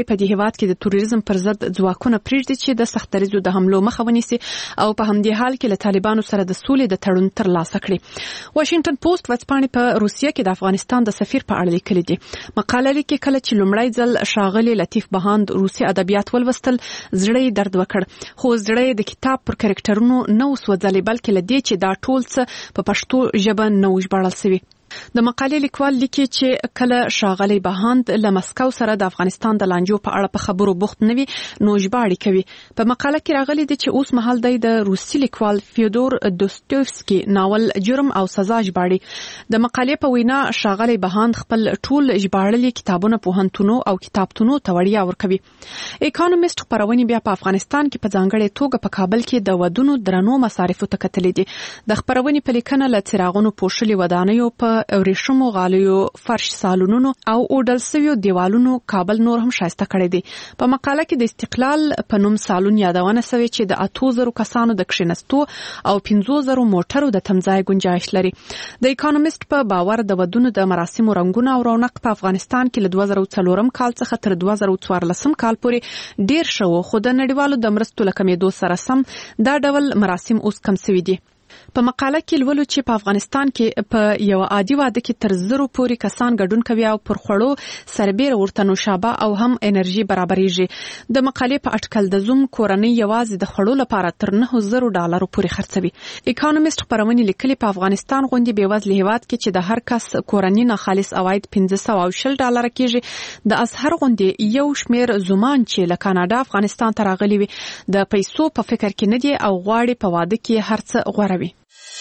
غړي په دې هیواد کې د توریزم پر ضد ځواکونه پریږدي چې د سختریزو د حملو مخه ونیسي او په همدې حال کې له طالبانو سره د سولې د تړون ترلاسه کړي. واشنگټن پوسټ ورځپاڼې په روسیه کې د افغانستان د سفیر په اړه لیکلي دي. مقاله لیکي کله چې لومړی ځل ښاغلي لطیف بهاند روسي ادبیات ولوستل زړه درد وکړ، خو زړه د کتاب پر کریکټرونو نه وسوځلې بلکې لدې چې دا ټول څه په پښتو ژبه نه وژباړل شوی. د مقالې لیکوال لیکي چې کله ښاغلي بهاند له مسکو سره د افغانستان د لانجو په اړه په خبرو بوخت نه وي نو ژباړې کوي. په مقاله کې راغلي دي چې اوس مهال د روسي لیکوال فیودور دوستویفسکي ناول جرم او سزا ژباړي. د مقالې په وینا ښاغلي بهاند خپل ټول ژباړلي کتابونه پوهنتونو او کتابتونو ته وړیا ورکوي. اکونومیست خبرونه بیا په افغانستان کې په ځانګړې توګه په کابل کې د ودونو درنو مصارفو ته کتلې دي. د خبرونه په لیکنه له څراغونو پوښلي ودانیو په ورېښمو غالیو فرش سالونونو او اوډل سویو دیوالونو کابل نور هم شایسته کړی دی. په مقاله کې د استقلال په نوم سالون یادونه شوی چې د 8000 کسانو د کښینستو او 15000 موټرو د تمځای گنجائش لري. د اکونومیست په باور د ودونو د مراسمو رنگونه او رونق په افغانستان کې له 2004 کال څخه تر 2014 کال پورې ډیر شو، خو د نړیوالو د مرستو له کمیدو سره سم دا ډول مراسم اوس کم شوي دي. په مقاله کې لولو چې په افغانستان کې په یو عادي واده کې تر 1000 پورې کسان ګډون کوي او پر خوړو سربېره ورته نوشابه او هم انرژي برابرېږي. د مقالې په اټکل د زوم کورنۍ یوازې د خوړو لپاره تر $9000 پورې خرڅوي. اکونومیست خبرونه لیکلي په افغانستان غونډې بېوزله هیواد کې چې د هر کس کورنۍ نه خالص عواید $520 کېږي. د ازهر غونډې یو شمیر زومان چې له کاناډا افغانستان ته راغلي وي د پیسو په فکر کې نه دي او غواړي په واده کې هر څه غوره وي.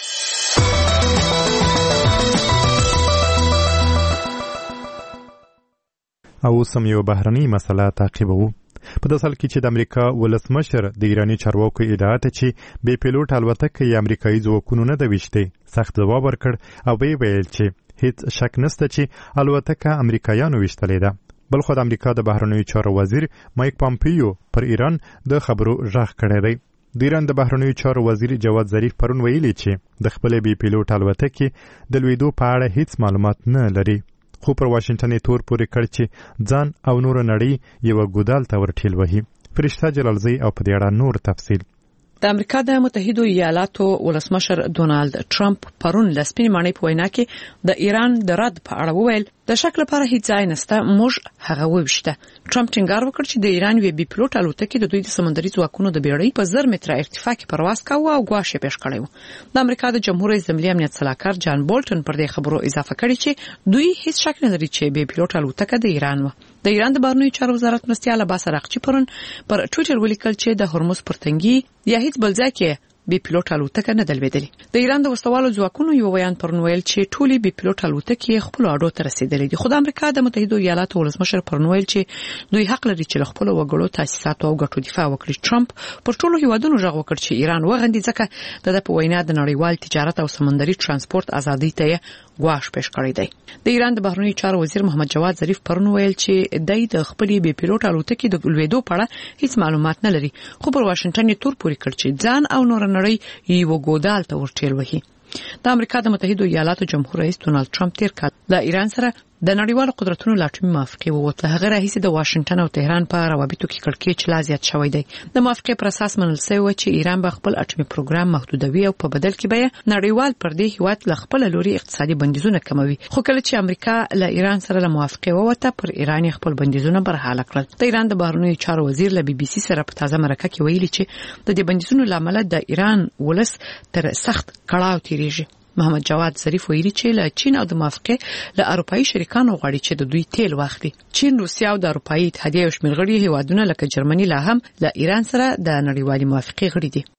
او سم یو بهرنۍ مسله تعقیبوو. په داسې حال کې چې د امریکا ولسمشر د ایراني چارواکو ادعا ته چې بې پیلوټ الوتکه یې امریکایي ځواکونو نه ده ویشتې سخت ځواب ورکړ او ویل چې هیڅ شک نشته چې الوتکه امریکایانو ویشتلې ده. بلخو د امریکا د بهرنیو چارو وزیر مایک پامپیو پر ایران د خبرو غږ کړی دی. د ایران د بهرنیو چارو وزیر جواد ظریف پرون ویلي چې د خپل بې پیلوټ الوتکې د لویدو په اړه هیڅ معلومات نه لري، خو پر واشنگټن یې تور پورې کړ چې ځان او نور نړۍ یو ګودال ته ورټیل وهي. فرشته جلالزی او په دې اړه نور تفصیل. د امریکا د متحدو ایالاتو ولسمشر ډونالد ټرمپ پرون د سپین ماڼۍ په وینا کې د ایران د رد په اړه وویل د شک لپاره هیڅ ځای نشته، موږ هغه وویشته. ټرمپ ټینګار وکړ چې د ایران بې پیلوټ الوتکې د دوی د سمندري ځواکونو د بیړۍ په 1000 متره ارتفاع کې پرواز کاوه او ګواښ یې پیښ کړی و. د امریکا د جمهور رئیس ملي امنیت سلاکار جان بولټن پر دې خبرو اضافه کړی چې دوی هیڅ شک نه لري چې بې پیلوټ الوتکه د ایران و. د ایران د بهرنیو چارو وزارت مرستیال عباس عراقچي پرون پر ټویټر ولیکل چې د هرمز پر تنګي یا هیڅ بل ځای کې بې پیلوټ الوتکه نه دلوېدلې. د ایران د وسوالو ځواکونو یو بیان پرون ویل چې ټولې بې پیلوټ الوتکې خپل اډو ته رسیدلې دي، خو د امریکا د متحدو ایالاتو ولسمشر پرون ویل چې دوی حق لري چې خپل وګړو تاسیسات او ګټو دفاع وکړي. ټرمپ پر ټولو هیوادونو غږ وکړ چې ایران وغندي ځکه د په وینا د نړیوال تجارت او سمندري ترانسپورت ازادي ته ګواښ پیښ کړی دی. د ایران د بهرنیو چارو وزیر محمد جواد ظریف پرون ویل چې د خپل بې پیلوټ الوتکې د لویدو په اړه هیڅ معلومات نه لري، خو پر واشنگټن یې تور پورې کړ چې ځان او نور نړۍ یو ګودال ته ورټیل وهي. د امریکا د متحدو ایالاتو جمهور رئیس ډونالد ټرمپ تیر کال د ایران سره د نړیوالو قدرتونو لا ټیمي موافقه ووته. هغه راهیسې د واشنگټن او تهران په روابطو کې کړکېچ لا زیات شوی دی. د موافقه پر اساس منل شوی و چې ایران به خپل اټومي پروګرام محدودوي او په بدل کې به نړیوال پر دې هیواد له خپل لوري اقتصادي بندیزونه کموي. خو کله چې امریکا له ایران سره له موافقه ووته پر ایران خپل بندیزونه برحاله کړل. د ایران د بهرنیو چارو وزیر له بي بي سي سره په تازه مرکه کې ویلي چې د دې بندیزونو لامل د ایران ولس تر سخت کړهو تیریږي. محمد جواد ظریف ویلي چې له چین او د موافقه له اروپایي شریکانو غواړي چې د دوی تیل واخلي. چین، روسیا او د اروپایي اتحادیې او شمېر غړي هیوادونه لکه جرمني لا هم له ایران سره د نړیوالې موافقه غړي دي.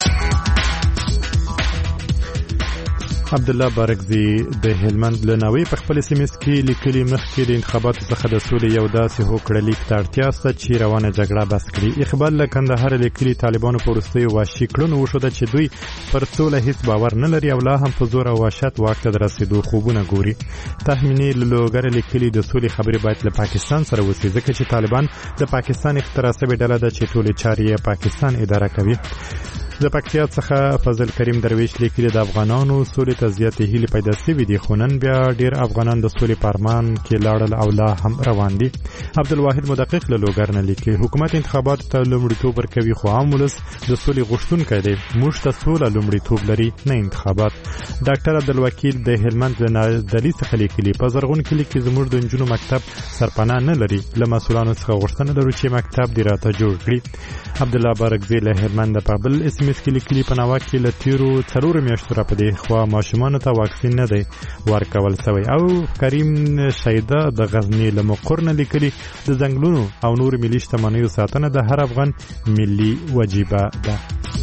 عبدالله بارکزي د هلمند له ناوې په خپل سیمه کې لیکلي مخکې د انتخاباتو څخه د سولې یو داسې هوکړه لیک ته اړتیا شته چې روانه جګړه بس کړي. اقبال له کندهار لیکلي طالبانو په وروستیو وحشي کړنو وښوده چې دوی پر سوله هیڅ باور نه لري او لا هم په زور او وحشت واک ته د رسېدو خوبونه ګوري. تهمینې لوګر لیکلي د سولې خبرې باید له پاکستان سره وشي ځکه چې طالبان د پاکستان اختراع شوې ډله ده چې ټولې چارې پاکستان اداره کوي. د پکتیا څخه فضل کریم درویش لیکلي د افغانانو سولې ته زیاتې هیلې پیدا شوې دي خو نن بیا ډیر افغانان د سولې پارمان کې لاړل او لا هم روان دي. عبدالواحد مدقق له لوګر نه لیکي حکومت انتخاباتو ته لومړیتوب ورکوي خو عام ولس د سولې غوښتونکی دی. موږ ته سوله لومړیتوب لري نه انتخابات. ډاکټر عبدالوکیل د هلمند له نادلي څخه لیکلي په زرغون کلي کې زموږ د نجونو مکتب سرپناه نه لري له مسؤلانو څخه غوښتنه لرو چې مکتب دې راته جوړ کړي. عبدالله بارکزی له هلمند په بل SMS کې لیکلي په ناوه کې له تیرو 4 میاشتو راپدې خوا ماشومانو ته واکسین نه دی ورکول شوی. او کریم شیده د غزنی له مقر نه لیکلي د ځنګلونو او نور ملي شتمنیو ساتنه د هر افغان ملي وجیبه ده.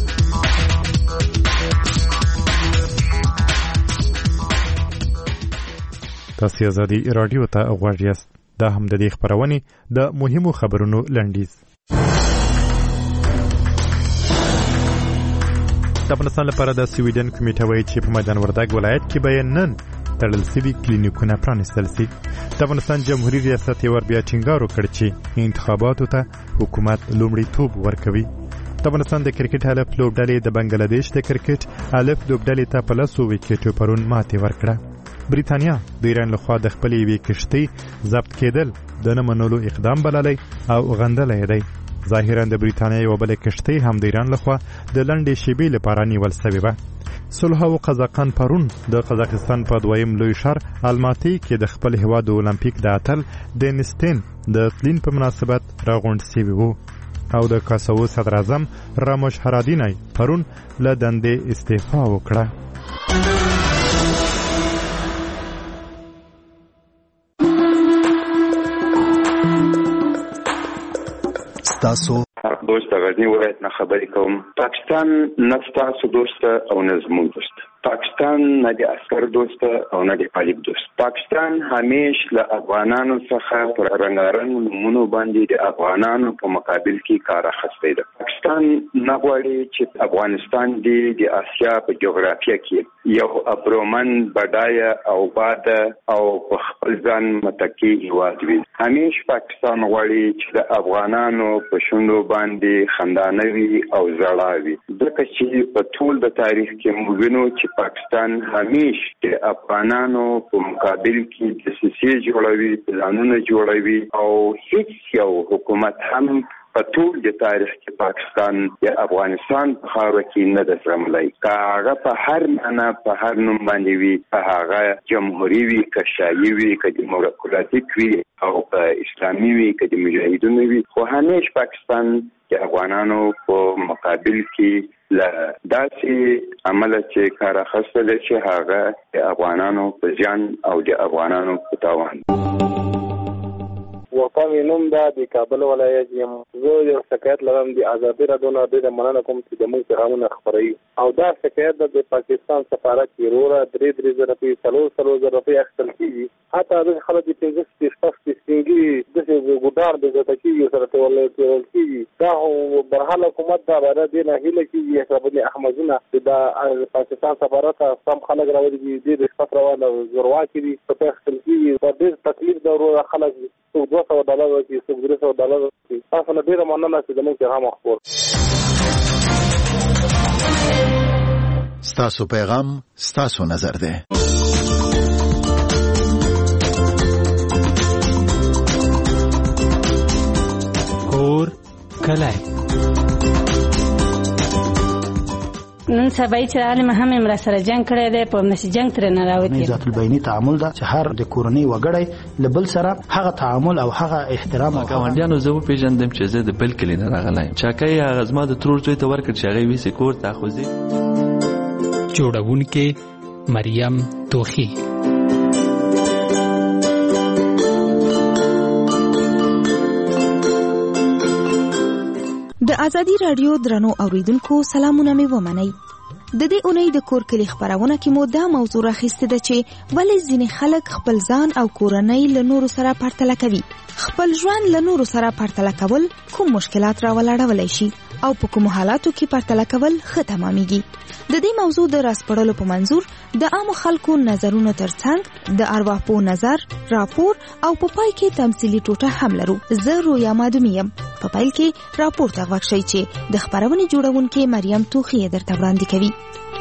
تاسو ازادي رادیو ته غوږ یاست. دا هم د دې خبرونه د مهمو خبرونو لنډیز. د افغانستان لپاره د سویډن کمیټه وایي چې په میدان وردګ ولایت کې به نن تړل شوي کلینیکونه پرانیستل شي. د افغانستان جمهوریت ریاست یې ور بیا ټینګار وکړ چې انتخاباتو ته حکومت لومړیتوب ورکوي. د افغانستان د کرکټ الف لوبډلې د بنگلاديش د کرکټ الف لوبډلې ته په 10 وکټو پرون ماتې ورکړه. بریتانیا د ایران لخوا د خپلې یوې کشتۍ ضبط کېدل د نه منلو اقدام بللی او غندلی دی. ظاهرا د بریتانیا یو بل کشتۍ هم د ایران لخوا د لنډې شیبې لپاره نیول شوې وه. صلح او قزاقستان پرون د قزاقستان په دویم لوی ښار الماتي کې د خپل هیواد د اولمپیک د اتل دینستین د تلین په مناسبت راغونډ شوي وو. او د کاساوو صدر اعظم راموش هرادینی پرون له دندې استعفا وکړه. تاسو دوست غزنی ولایت نه خبرې کوم. پاکستان نه تاسو دوست او نه زموږ دوست. پاکستان نه د عسکر دوست او نه د طالب دوست. پاکستان همیشه له افغانانو څخه پر رنگارنګ نمونو باندې د افغانانو په مقابل کې کار اخیستی ده. پاکستان نه غواړي چې افغانستان د اسیا په جغرافیه کې یو ابرومن بډایه او باد او په خپل ځان متکی هیواد وي. همیشه پاکستان غواړي چې د افغانانو په شونډو باندې خندانه وي او زړه وي. ځکه چې په ټول د تاریخ کې موږ وینو چې پاکستان همیشه د افغانانو په مقابل کې د سیاسي جوړوي پلانونه جوړوي او هیڅ یو حکومت هم په ټول د تاریخ کې پاکستان یا افغانستان په خاوره کې نه د سملای. که هغه په هر معنا په هر نوم باندې وي، په هغه جمهوریت وي، که شایي وي، که دیموکراتیک وي او په اسلامي وي، که د مجاهدونو وي، خو همیشه پاکستان د افغانانو په مقابل کې له داسې عمله چې کار اخیستل چې هغه د افغانانو په زیان او د افغانانو په تاوان. وقام نوم دا د کابل ولایت یم. زه یو شکایت لرم د ازادي راډیو نه د مننه کوم چې د موږ پیغامونه خبروي او دا شکایت د پاکستان سفارت کې وروره 3 روپۍ 4 روپۍ اخیستل کېږي. حتی د خلک د 15 سپینګي د ګودار د زده کېږي سره ټول کېږي. دا برحال حکومت دا باندې د نه هیله کېږي حسابونه احمدونه د پاکستان سفارت سم خلک راوړي د رشوت روانه زوروا کړي په اخیستل کېږي. په دې تکلیف دا وروره خلک $200 ورکړي، $300 ورکړي. تاسو نه ډېره مننه چې زموږ پیغام خپور. ستاسو پیغام ستاسو نظر دی. کور کلی نن سبا چې عالم هم امر سره جنگ کړی دی په نشي جنگ تر نه راوتی. ذات البینی تعامل دا چې هر د کورنۍ وګړی لبل سره هغه تعامل او هغه احترام او ګاونډیانو زه پیژندم چې زه د بل کلی نه راغلی چاکای هغه زما د ترور زوی ته ورکړ چې هغه ویسې کور ته خوځي. جوړونکې مریم توخی. د ازادي رادیو درنو اوریدونکو سلامونه مې ومنئ. د دې اونۍ د کور کلی خبرونه کې مو دا موضوع راخیسته ده چې ولې ځینې خلک خپل ځان او کورنۍ له نورو سره پرتله کوي. خپل ژوند له نورو سره پرتله کول کوم مشکلات راولاړولی شي او په کومو حالاتو کې پرتله کول ښه تمامیږي. د دې موضوع د راسپړلو په منظور د عامو خلکو نظرونو ترڅنګ د ارواپوه نظر، راپور او په پای کې تمثیلي ټوټه هم لرو. زه رویا مادومی یم. په پیل کې راپورته غوږ شئ چې د خبرونې جوړونکې مریم توخی درته وړاندې کوي.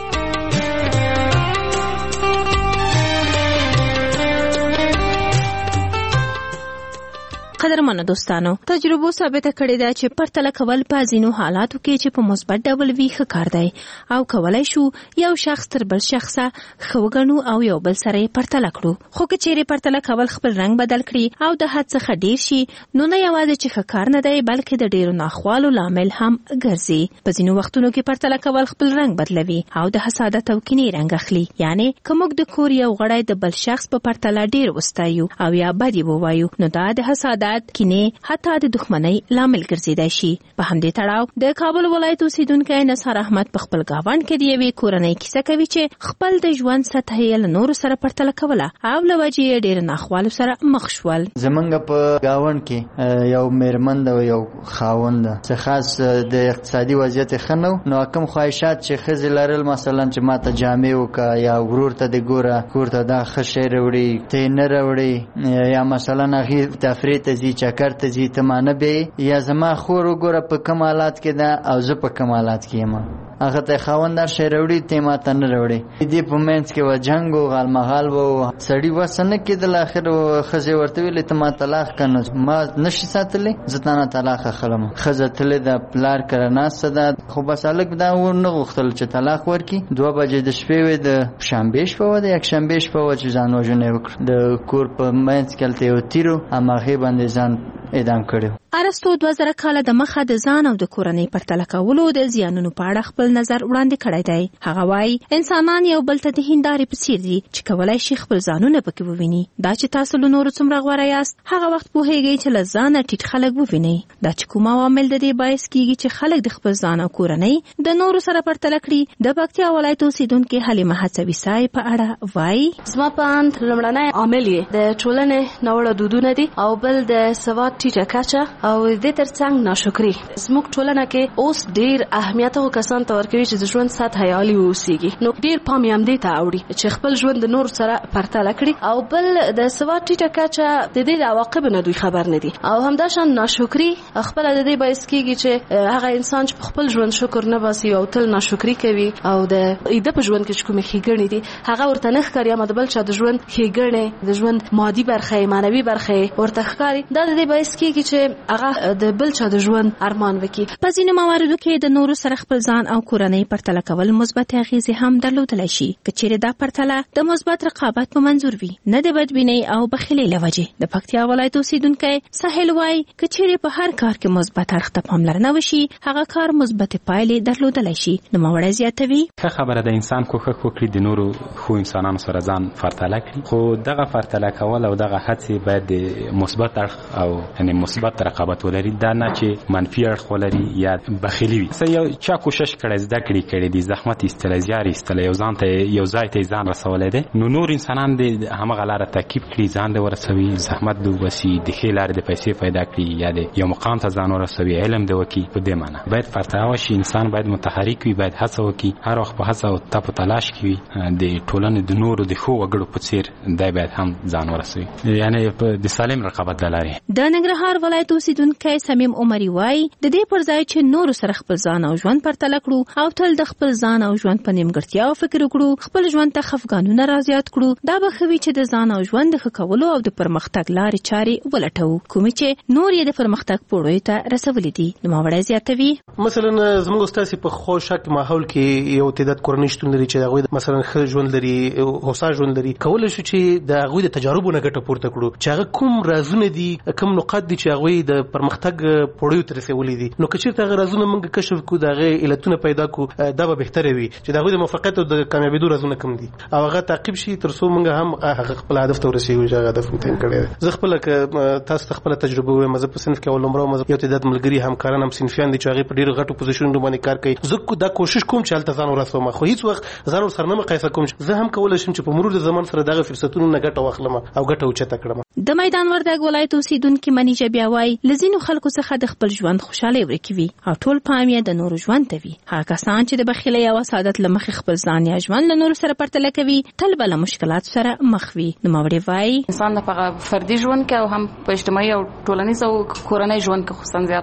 قدرمنو دوستانو، تجربو ثابته کړې ده چې پرتله کول په ځینو حالاتو کې چې په مثبت ډول وي ښه کار دی او کولای شو یو شخص تر بل شخصه ښه وګڼو او یو بل سره یې پرتله کړو. خو که چیرې پرتله کول خپل رنګ بدل کړي او د حد څخه ډیر شي، نو نه یوازې چې ښه کار نه دی بلکې د ډیرو ناخوالو لامل هم ګرځي. په ځینو وختونو کې پرتله کول خپل رنګ بدلوي او د حسادت او کینې رنګ اخلي. یعنی که موږ د کور یو غړی د بل شخص په پرتله ډیر وستایو او یا بدی ووایو، نو دا د حسادت، کینې، حتی د دښمنۍ لامل ګرځیدای شي. په همدې تړاو د کابل ولایت اوسیدونکی نثار احمد په خپل گاوند کې د یوې کورنۍ کیسه کوي چې خپل د ژوند سطح یې له نورو سره پرتله کوله او له وجې یې ډېر ناخوالو سره مخ شول. زمونږ په گاوند کې یو میرمن ده او یو خاوند ده، څه خاص د اقتصادي وضعیت ښه نه و، نو کوم خواهشات چې ښځې لرل، مثلا چې ماته جامې وکړه یا ورور ته د ګوره کور ته دا ښه شی راوړي ته یې نه راوړي، یا مثلا هغې تفریح ته ځي، چکر ته ځي، ته ما نه بیایي، یا زما خور وګوره په کوم حالات کې ده او زه په کوم حالات کې یم، هغه ته خاوند هر شی راوړي ته یې ماته نه راوړي. دې په منځ کې و جنګ و غالمغال و، سړي وسه نه کېدل، اخر ښځې ورته ویلې ته ما طلاق کړه، ما نشي ساتلی، زه تا نه طلاق اخلم. ښځه تللې ده، پلار کره ناسته ده، خو بس هلک دا ونه غوښتل چې طلاق ورکړي. 2 بجې د شپې وې، د شنبې شپه وه، د یکشنبې شپه وه چې ځان وژنه یې وکړه. د کور په منځ کې هلته یو تیر و، هماغې باندې ځان اعدام کړی. ارسطو 2000 کاله د مخه د ځان او د کورنۍ پرتله کولو د زیانونو په اړه خپل نظر وړاندې کړی دی. هغه وایي انسانان یو بل ته د هندارې په څیر دي چې کولای شي خپل ځانونه پکې وویني. دا چې تاسو له نورو څومره غوره یاست، هغه وخت پوهیږئ چې له ځانه ټیټ خلک ووینئ. دا چې کوم عوامل د دې باعث کیږي چې خلک د خپل ځان او کورنۍ د نورو سره پرتله کړي، د پکتیا ولایت اوسیدونکې حلیمه هڅوي صاحب په اړه وایي. زما په اند لومړنی عامل یې د ټولنې ناوړه دودونه دي او بل د سواد ټیټه کچه او د ترڅنګ ناشکری. زموږ ټولنه کې اوس ډیر اهمیت او کسان ته ورکوي چې د ژوند سطح عالی اوسېږي، نو ډیر پام یې همدې ته اوړي چې خپل ژوند د نور سره پرتله کړي، او بل د سواد ټیټه کچه د دې د عواقب نه دوی خبر نه دي، او همداشان ناشکری خپل د دې باعث کیږي چې هغه انسان چې خپل ژوند شکر نه باسي او تل ناشکری کوي او د ایده په ژوند کې کومې ښېګڼې دي هغه ورته نه ښکاري، یا د بل چا د ژوند ښېګڼې، د ژوند مادي برخه، معنوي برخه ورته ښکاري. دا د دې باعث کیږي چې هغه د بل چا د ژوند ارمان وکړي. په ځینو مواردو کې د نورو سره خپل ځان او کورنۍ پرتله کول مثبت اغیزې هم درلودلی شي، که چیرې دا پرتله د مثبت رقابت په منظور وي، نه د بدبینۍ او بخیلۍ له وجې. د پکتیا ولایت اوسیدونکی ساحل وایي که چیرې په هر کار کې مثبت اړخ ته پاملرنه وشي، هغه کار مثبت پایلې درلودلی شي. نوموړی زیاتوي ښه خبره ده انسان کوښښ وکړي د نورو ښو انسانانو سره ځان پرتله کړي، خو دغه پرتله کول او دغه هڅې باید د مثبت اړخ او یعنی مثبت رقابت ولري، دا نه چې منفي اړخ ولري یا بخیلي وي. یو چا کوشش کړی، زده کړې دي، زحمت ایستلی، زیار ایستلی، یو ځای ته ځان رسولی دی، نو نور انسانان د همغه لاره تعقیب کړي، ځان د ورسوي، زحمت د وباسي، د ښې لارې د پیسې پیدا کړي یا د یو مقام ته ځان ورسوي، علم د وکړي. په دې معنی باید پرتله وشي، انسان باید متحرک وي، باید هڅه وکړي، هر وخت په هڅه او تپ تلاش کې وي د ټولنې د نورو د ښو وګړو په څیر دی باید هم ځان ورسوي، یعنی د سالم رقابت له لارې. د ننګرهار ولایت اوسیدونکی سمیم عمري وایي د دې پر ځای چې نورو سره خپل ځان او ژوند پرتله کړو او تل د خپل ځان او ژوند په نیمګړتیاو فکر وکړو، خپل ژوند ته خفګانونه رازیات کړو، دا به ښه وي چې د ځان او ژوند د ښه کولو او د پرمختګ لارې چارې ولټوو، کومې چې نور یې د پرمختګ پوړیو ته رسولي دي. نوموړی زیاتوي مثلا زموږ استاد په خوشحال ماحول کې یو تعداد کورنۍ شتون لري چې هغوی مثلا ښه ژوند لري، هوسا ژوند لري، کولی شو چې د هغوی د تجاربو نه ګټه پورته کړو چې هغه کوم رازونه دي، کوم نقاط دي چې هغوی د پرمختګ پوړیو ته رسولي دي. نو که چېرته هغه رازونه موږ کشف کړو، د هغې علتونه پیدا کړو، دا به بهتره وي چې د هغوی د موفقیت او د کامیابېدو رازونه کوم دي او هغه تعقیب شي تر څو موږ هم هغه خپل هدف ته ورسېږو چې هغه هدف مو تعین کړی دی. زه خپله که تاسو ته خپله تجربه ووایم، زه په صنف کې اول نمره وم، یو تعداد ملګري همکاران هم صنفیان دي چې هغې په ډېرو غټو پوزیشنونو باندې کار کوي. زه دا کوشش کوم چې هلته ځان ورسوم، خو هېڅ وخت ځان ورسره نه مقایسه کوم. زه هم کولی شم چې په مرور د زمان سره دغه فرصتونو نه ګټه واخلم او ګټه اوچته کړم. د میدان وردګ ولایت اوسیدونکي منیجه بیا وایي له ځینو خلکو څخه د خپل ژوند خوشحالۍ ورکې وي او ټول پام یې د نورو ژوند ته وي. هغه کسان چې د بخیلۍ او حسادت له مخې خپل ځان یا ژوند له نورو سره پرتله کوي تل به له مشکلاتو سره مخ وي. نوموړې وایي انسان د فردي ژوند کې او هم په اجتماعي او ټولنیز او کورنۍ ژوند کې خصوصا زیات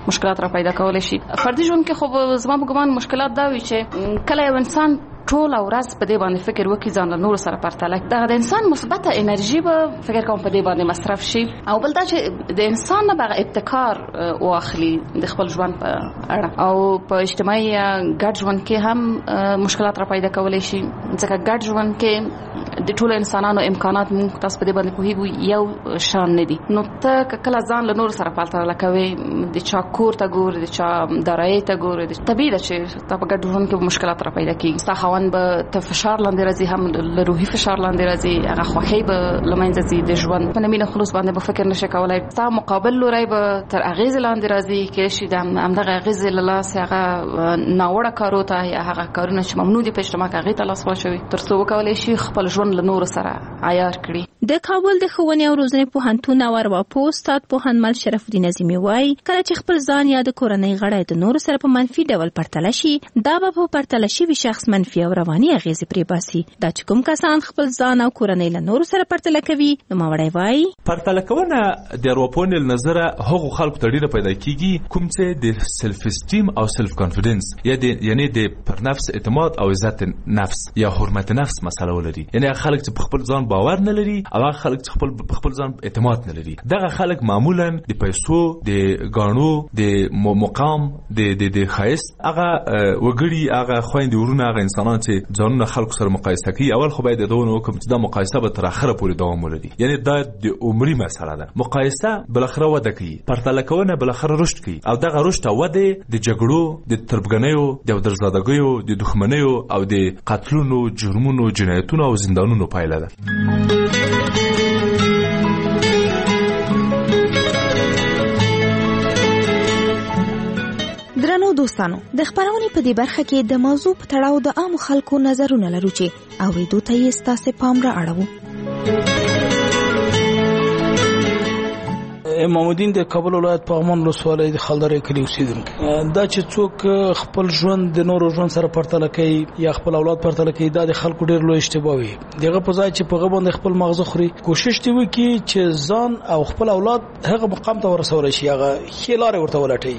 مشکلات را پیدا کولای شي. فردي ژوند کې خو زما په ګمان مشکلات دا وي چې کله یو انسان ټول ورځ په دې باندې فکر وکړي ځان له نور سره پرتله د انسان مثبته انرژي به فکر کوم په دې باندې مصرف شي او بل دا چې د انسان نه به ابتکار واخلي د خپل ژوند په اړه او په اجتماعي ګډ ژوند کې هم مشکلات را پیدا کولای شي ځکه ګډ ژوند کې د ټول انسانانو امکانات موږ تاسو په دې باندې پوهیږو یو شان نه دي نو ته کله ځان له نور سره پرتله کوي د چا کور ته ګوري د چا دارایي ته ګوري طبیعي ده چې تا په ګډ ژوند کې مشکلات را پیدا کیږي به ته فشار لاندې راځي هم له روحي فشار لاندې راځي هغه خوښي به له منځه ځي د ژوند په مینه خلوص باندې به فکر نشي کولای تا مقابل لوري به تر اغیز لاندې راځي کې شي د همدغه اغیز له لاس هغه ناوړه کارو ته یا هغه کارونه چې ممنوع دي په اجتماع کې هغه ته لاس واچوي تر څو وکولای شي خپل ژوند له نور سره عیار کړي. د کابل د ښوونې او روزنې پوهنتون او ارواپوه استاد پوهنمل شرف الدین عظیمي وایي کله چې خپل ځان یا د کورنۍ غړي د نور سره په منفي ډول پرتله شي دا به په پرتله شوي شخص منفي او رواني اغیزې پرې باسي. دا چې کوم کسان خپل ځان او کورنۍ له نور سره پرتله کوي نو ماوړی وایي پرتله کونه د ارواپوه له نظره هغو خلکو ته ډیره پیدا کیږي کوم چې د سلف استیم او سلف کانفیډنس یعنی د پر نفس اعتماد او عزت نفس یا حرمت نفس مسله ولري یعنی خلک چې خپل ځان باور نه لري او خلک چې خپل ځان اعتماد نه لري دغه خلک معمولا د پیسو د غاڼو د مقام د خایست هغه وګړي هغه خويند ورونه هغه انسانان چې ځانونه خلکو سره مقایسه کوي اول خو باید دونه وکم چې دا مقایسه به تر اخره پورې دوام ولري یعنی دا د عمري مسله ده مقایسه بلخره وده کوي پرتله کونه بلخره رشد کوي او دغه رشد وده د جګړو د تربګنیو د درزادګیو د دښمنیو او د قتلونو جرمونو جنایتونو او زندانونو پایله ده. درنو دوستانو د خبرونې په دې برخه کې د موضوع په تړاو د عام خلکو نظرونه لرو چې اوریدو ته یې ستاسو پام را اړوو. امام الدین د کابل ولایت پغمان ولسوالۍ د خلدرې کلی اوسیدونکی دا چې څوک خپل ژوند د نورو ژوند سره پرتله کوي یا خپل اولاد پرتله کوي دا د خلکو ډیر لوی اشتباه وي دغه په ځای چې په غوښبند خپل مغزه خوري کوشش دی وکړي چې ځان او خپل اولاد هغه مقام ته ورسول شي هغه خلاره ورته ولټي.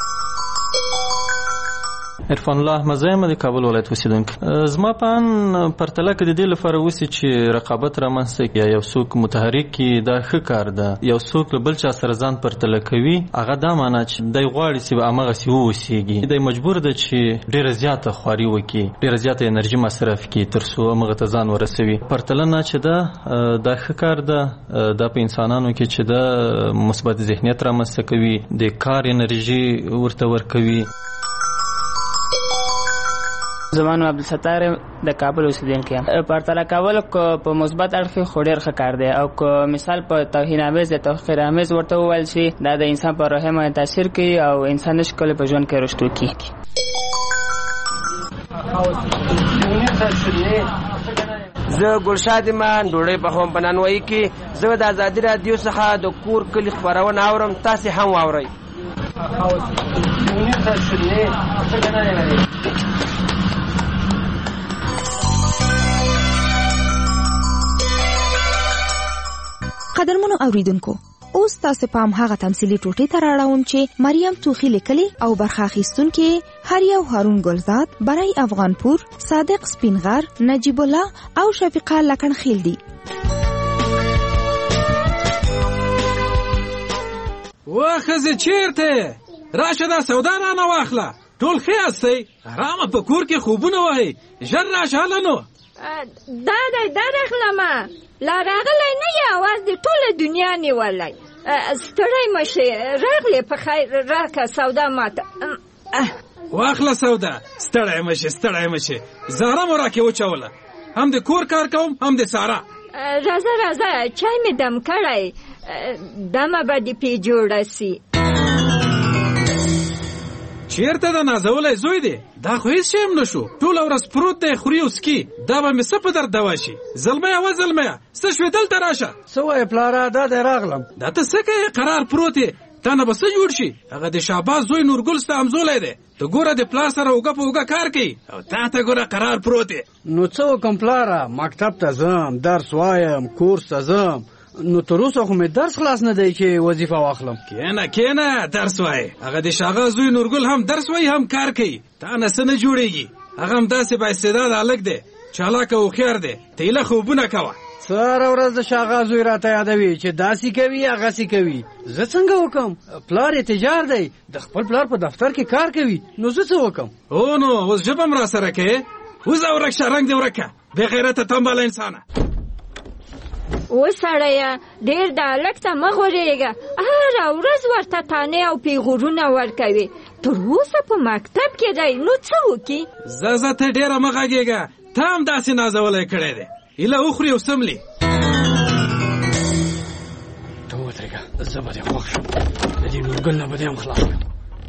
عرفان الله مزایم د کابل ولایت اوسیدونکی زما په پرتله کې د دې لپاره وسی چې رقابت رامنځته یا یو څوک متحرک کی دا ښه کار ده یو څوک بل چا سره ځان پرتله کوي هغه دا معنی چې دای غواړي چې هغه سی ووسیږي دای مجبور ده چې ډیره زیاته خواري وکړي ډیره زیاته انرژي مصرف کړي تر څو هغه ته ځان ورسوي پرتله نه چې دا ښه کار ده د انسانانو کې چې د مثبت ذهنیت رامنځته کوي د کار انرژي ورته ورکوي. زمان عبدالستار د کابل اوسیدونکی پرتله کول په مثبت اړخ خو ډیر ښه کار دی او که مثال په توهین آمیز د تحقیر آمیز ورته وویل شي دا د انسان په روحیه باندې تاثیر کوي او انسان نشي کولی په ژوند کې رشد وکړي. زه ګلشاد ایمان ډوډۍ پخوم په نانوایي کې زه د ازادي رادیو څخه د کور کلي خبرونه اورم تاسې هم واورئ. قدرمنو اوریدونکو اوس تاسو پام هغه تمثيلي ټوټې ته راړوم چې مریم توخی لیکلي او برخه اخیستونکي هریا هارون ګلزاد برای افغانپور صادق سپینغر نجیب الله او شفیقه لکنخیل دي. واخزه چیرته راشه دا سودا نه واخله ټول خیاسي آرام په کور کې خوبونه وای ژر راشه لنو دا خلما لا راغلی نه یاواز د ټوله دنیا نیولای ستړی مشه راغلی په خیر راکه سودا ماته واخله سودا ستړی مشه زهره مو راکې وچوله هم د کور کار کوم هم د سارا راځه چای می دم کړی دمه به دې پی جوړه سي. چیرته دا نازولای زوی دی دا خو هیڅ شیم نشو ټول ورځ پروت دی خوري اوسکی دا به مې څه په درد دواشي زلمیا څه شوې دلته راشه سوای پلاره دا د راغلم دا ته څه کوې قرار پروت دی تا نه به څه جوړ شي هغه د شهباز زوی نورګل ستا همزولی دی ته ګوره د پلار سره اوږه په اوږه کار کوي او تا ته ګوره قرار پروت دی نو څه وکم پلاره مکتب ته ځم درس وایم کورس ته ځم نو تر اوسه خو مې درس خلاص نه دی چې وظیفه واخلم. کینه درس وای. هغه د شاغا زوی نورګل هم درس وای هم کار کوي. تا نه څه نه جوړیږي. هغه هم داسې با استعداد هلک دی، چالاک او هوښیار دی. ته یې له خوبونه کوه. سهار ورځ د شاغا زوی راته یادوي چې داسې کوي هغسې کوي. زه څنګه وکم؟ پلار یې تجار دی، د خپل پلار په دفتر کې کار کوي. نو زه څه وکم؟ او نو اوس ژبه هم راسره کوې؟ وځه ورک شه، رنګ دې ورکه بې غیرته تنبله انسانه. وسړیه ډېر د هلک ته مه غورېږه. هره ورځ ورته تانې او پیغورونه ورکوي. تر اوسه په مکتب کې دی، نو څه وکړي؟ زه ته ډېره مه غږېږه، ته هم داسې نازولی کړی دی. ایله وخوري او سملي. ته ودرېږه، زه به دې خوښ شم، د دې نورګل نه به دې هم خلاص کړم.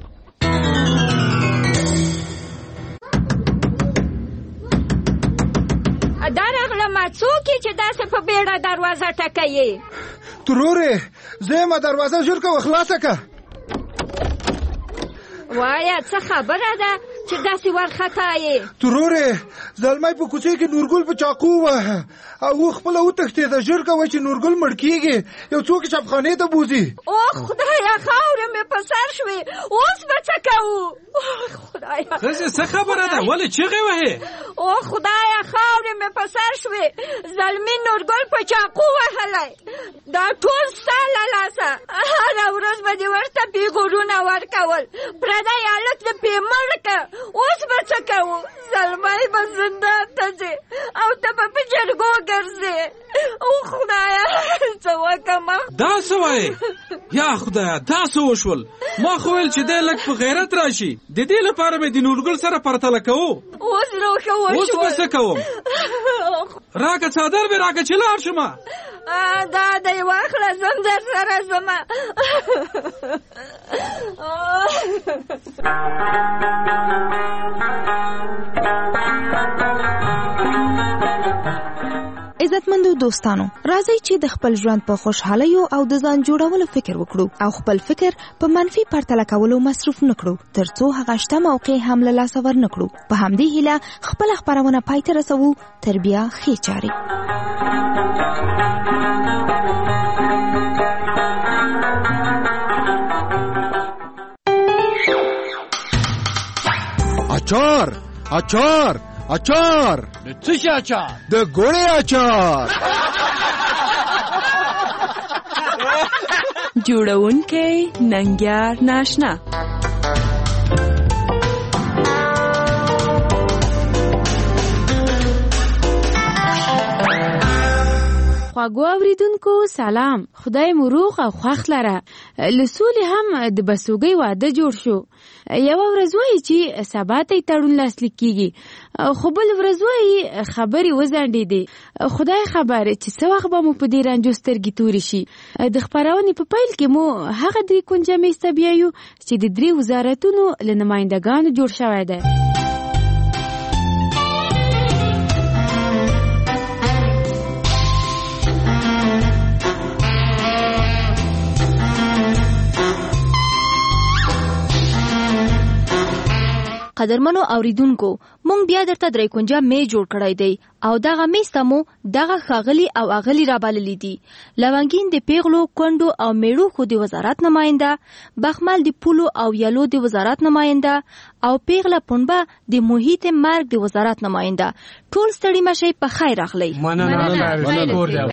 دا راغلمه څوک یې چې داسې په بیړه دروازه ټکوي؟ ترورې زه یمه، دروازه ژر کوه، خلاصه که. وایه څه خبره ده چې داسې ورخطایې؟ ترورې زلمی په کوڅې کې نورګل په چاقو وواهه او و خپله وتښتېده. ژر کوه چې نورګل مړ کېږي، یو څوک چپخانې ته بوځي. او خدایه خاورې مې په سر شوې، اوس به څه کوو؟ خدایه ښځې څه خبره ده؟ ولې چغې وهې؟ او خدایه خاورې مې په سر شوې، زلمي نورګل په چاقو وهلی. دا ټول ستا له لاسه. هره ورځ به دې ورته پیغورونه ورکول، پردی هلک دې پې مړ که. اوس به څه کوو؟ زلمی به زندان ته ځې او ته به په جرګو ګرځې. او خدایه څه وکړم؟ دا څه وایې؟ یا خدایه دا څه وشول؟ ما خو ویل چې دی لږ په غیرت راشي، د دې لپاره مې د نورګل سره پرتله کوو. اوس نو ښه وشول. اوس به څه کوم؟ راکه څادر مې راکه چې لاړ شمه. دا دی واخله، زم در سره ځمه. عزتمندو دوستانو، راځئ چې د خپل ژوند په خوشحالیو او د ځان جوړولو فکر وکړو او خپل فکر په منفي پرتله کولو مصروف نکړو، ترڅو هغه شته موقع هم له لاسه ورنکړو. په همدې هیله خپله خپرونه پای ته رسوو. تر بیا ښې چارې. اچار اچار اچار. د څه شي اچار؟ د ګوړې اچار. جوړونکی ننګیار ناشنا. خواږو اوریدونکو سلام، خدای مو روغ او خوښ لره. له سولې هم د بسوګۍ واده جوړ شو. یوه ورځ وایي چې سبا ته یې تړون لاسلیک کېږي، خو بل ورځ وایي خبرې وځنډېدې. خدای خبر چې څه وخت به مو په دې رنجو سترګې تورې شي. د خپرونې په پیل کې مو هغه 3 کونجه میز ته بیایو چې د 3 وزارتونو له نمایندګانو جوړ شوی دی. قدرمنو اوریدونکو، مونږ بیا درته 3 کونجه میز جوړ کړی دی او دغه میز ته مو دغه ښاغلي او اغلي رابللي دي. لونګین د پیغلو، کونډو او میړو خو د وزارت نماینده، بخمل د پولو او یلو د وزارت نماینده او پیغله پنبه د محیط مرګ د وزارت نماینده. ټول ستړي مشئ، په خیر راغلی. مننه.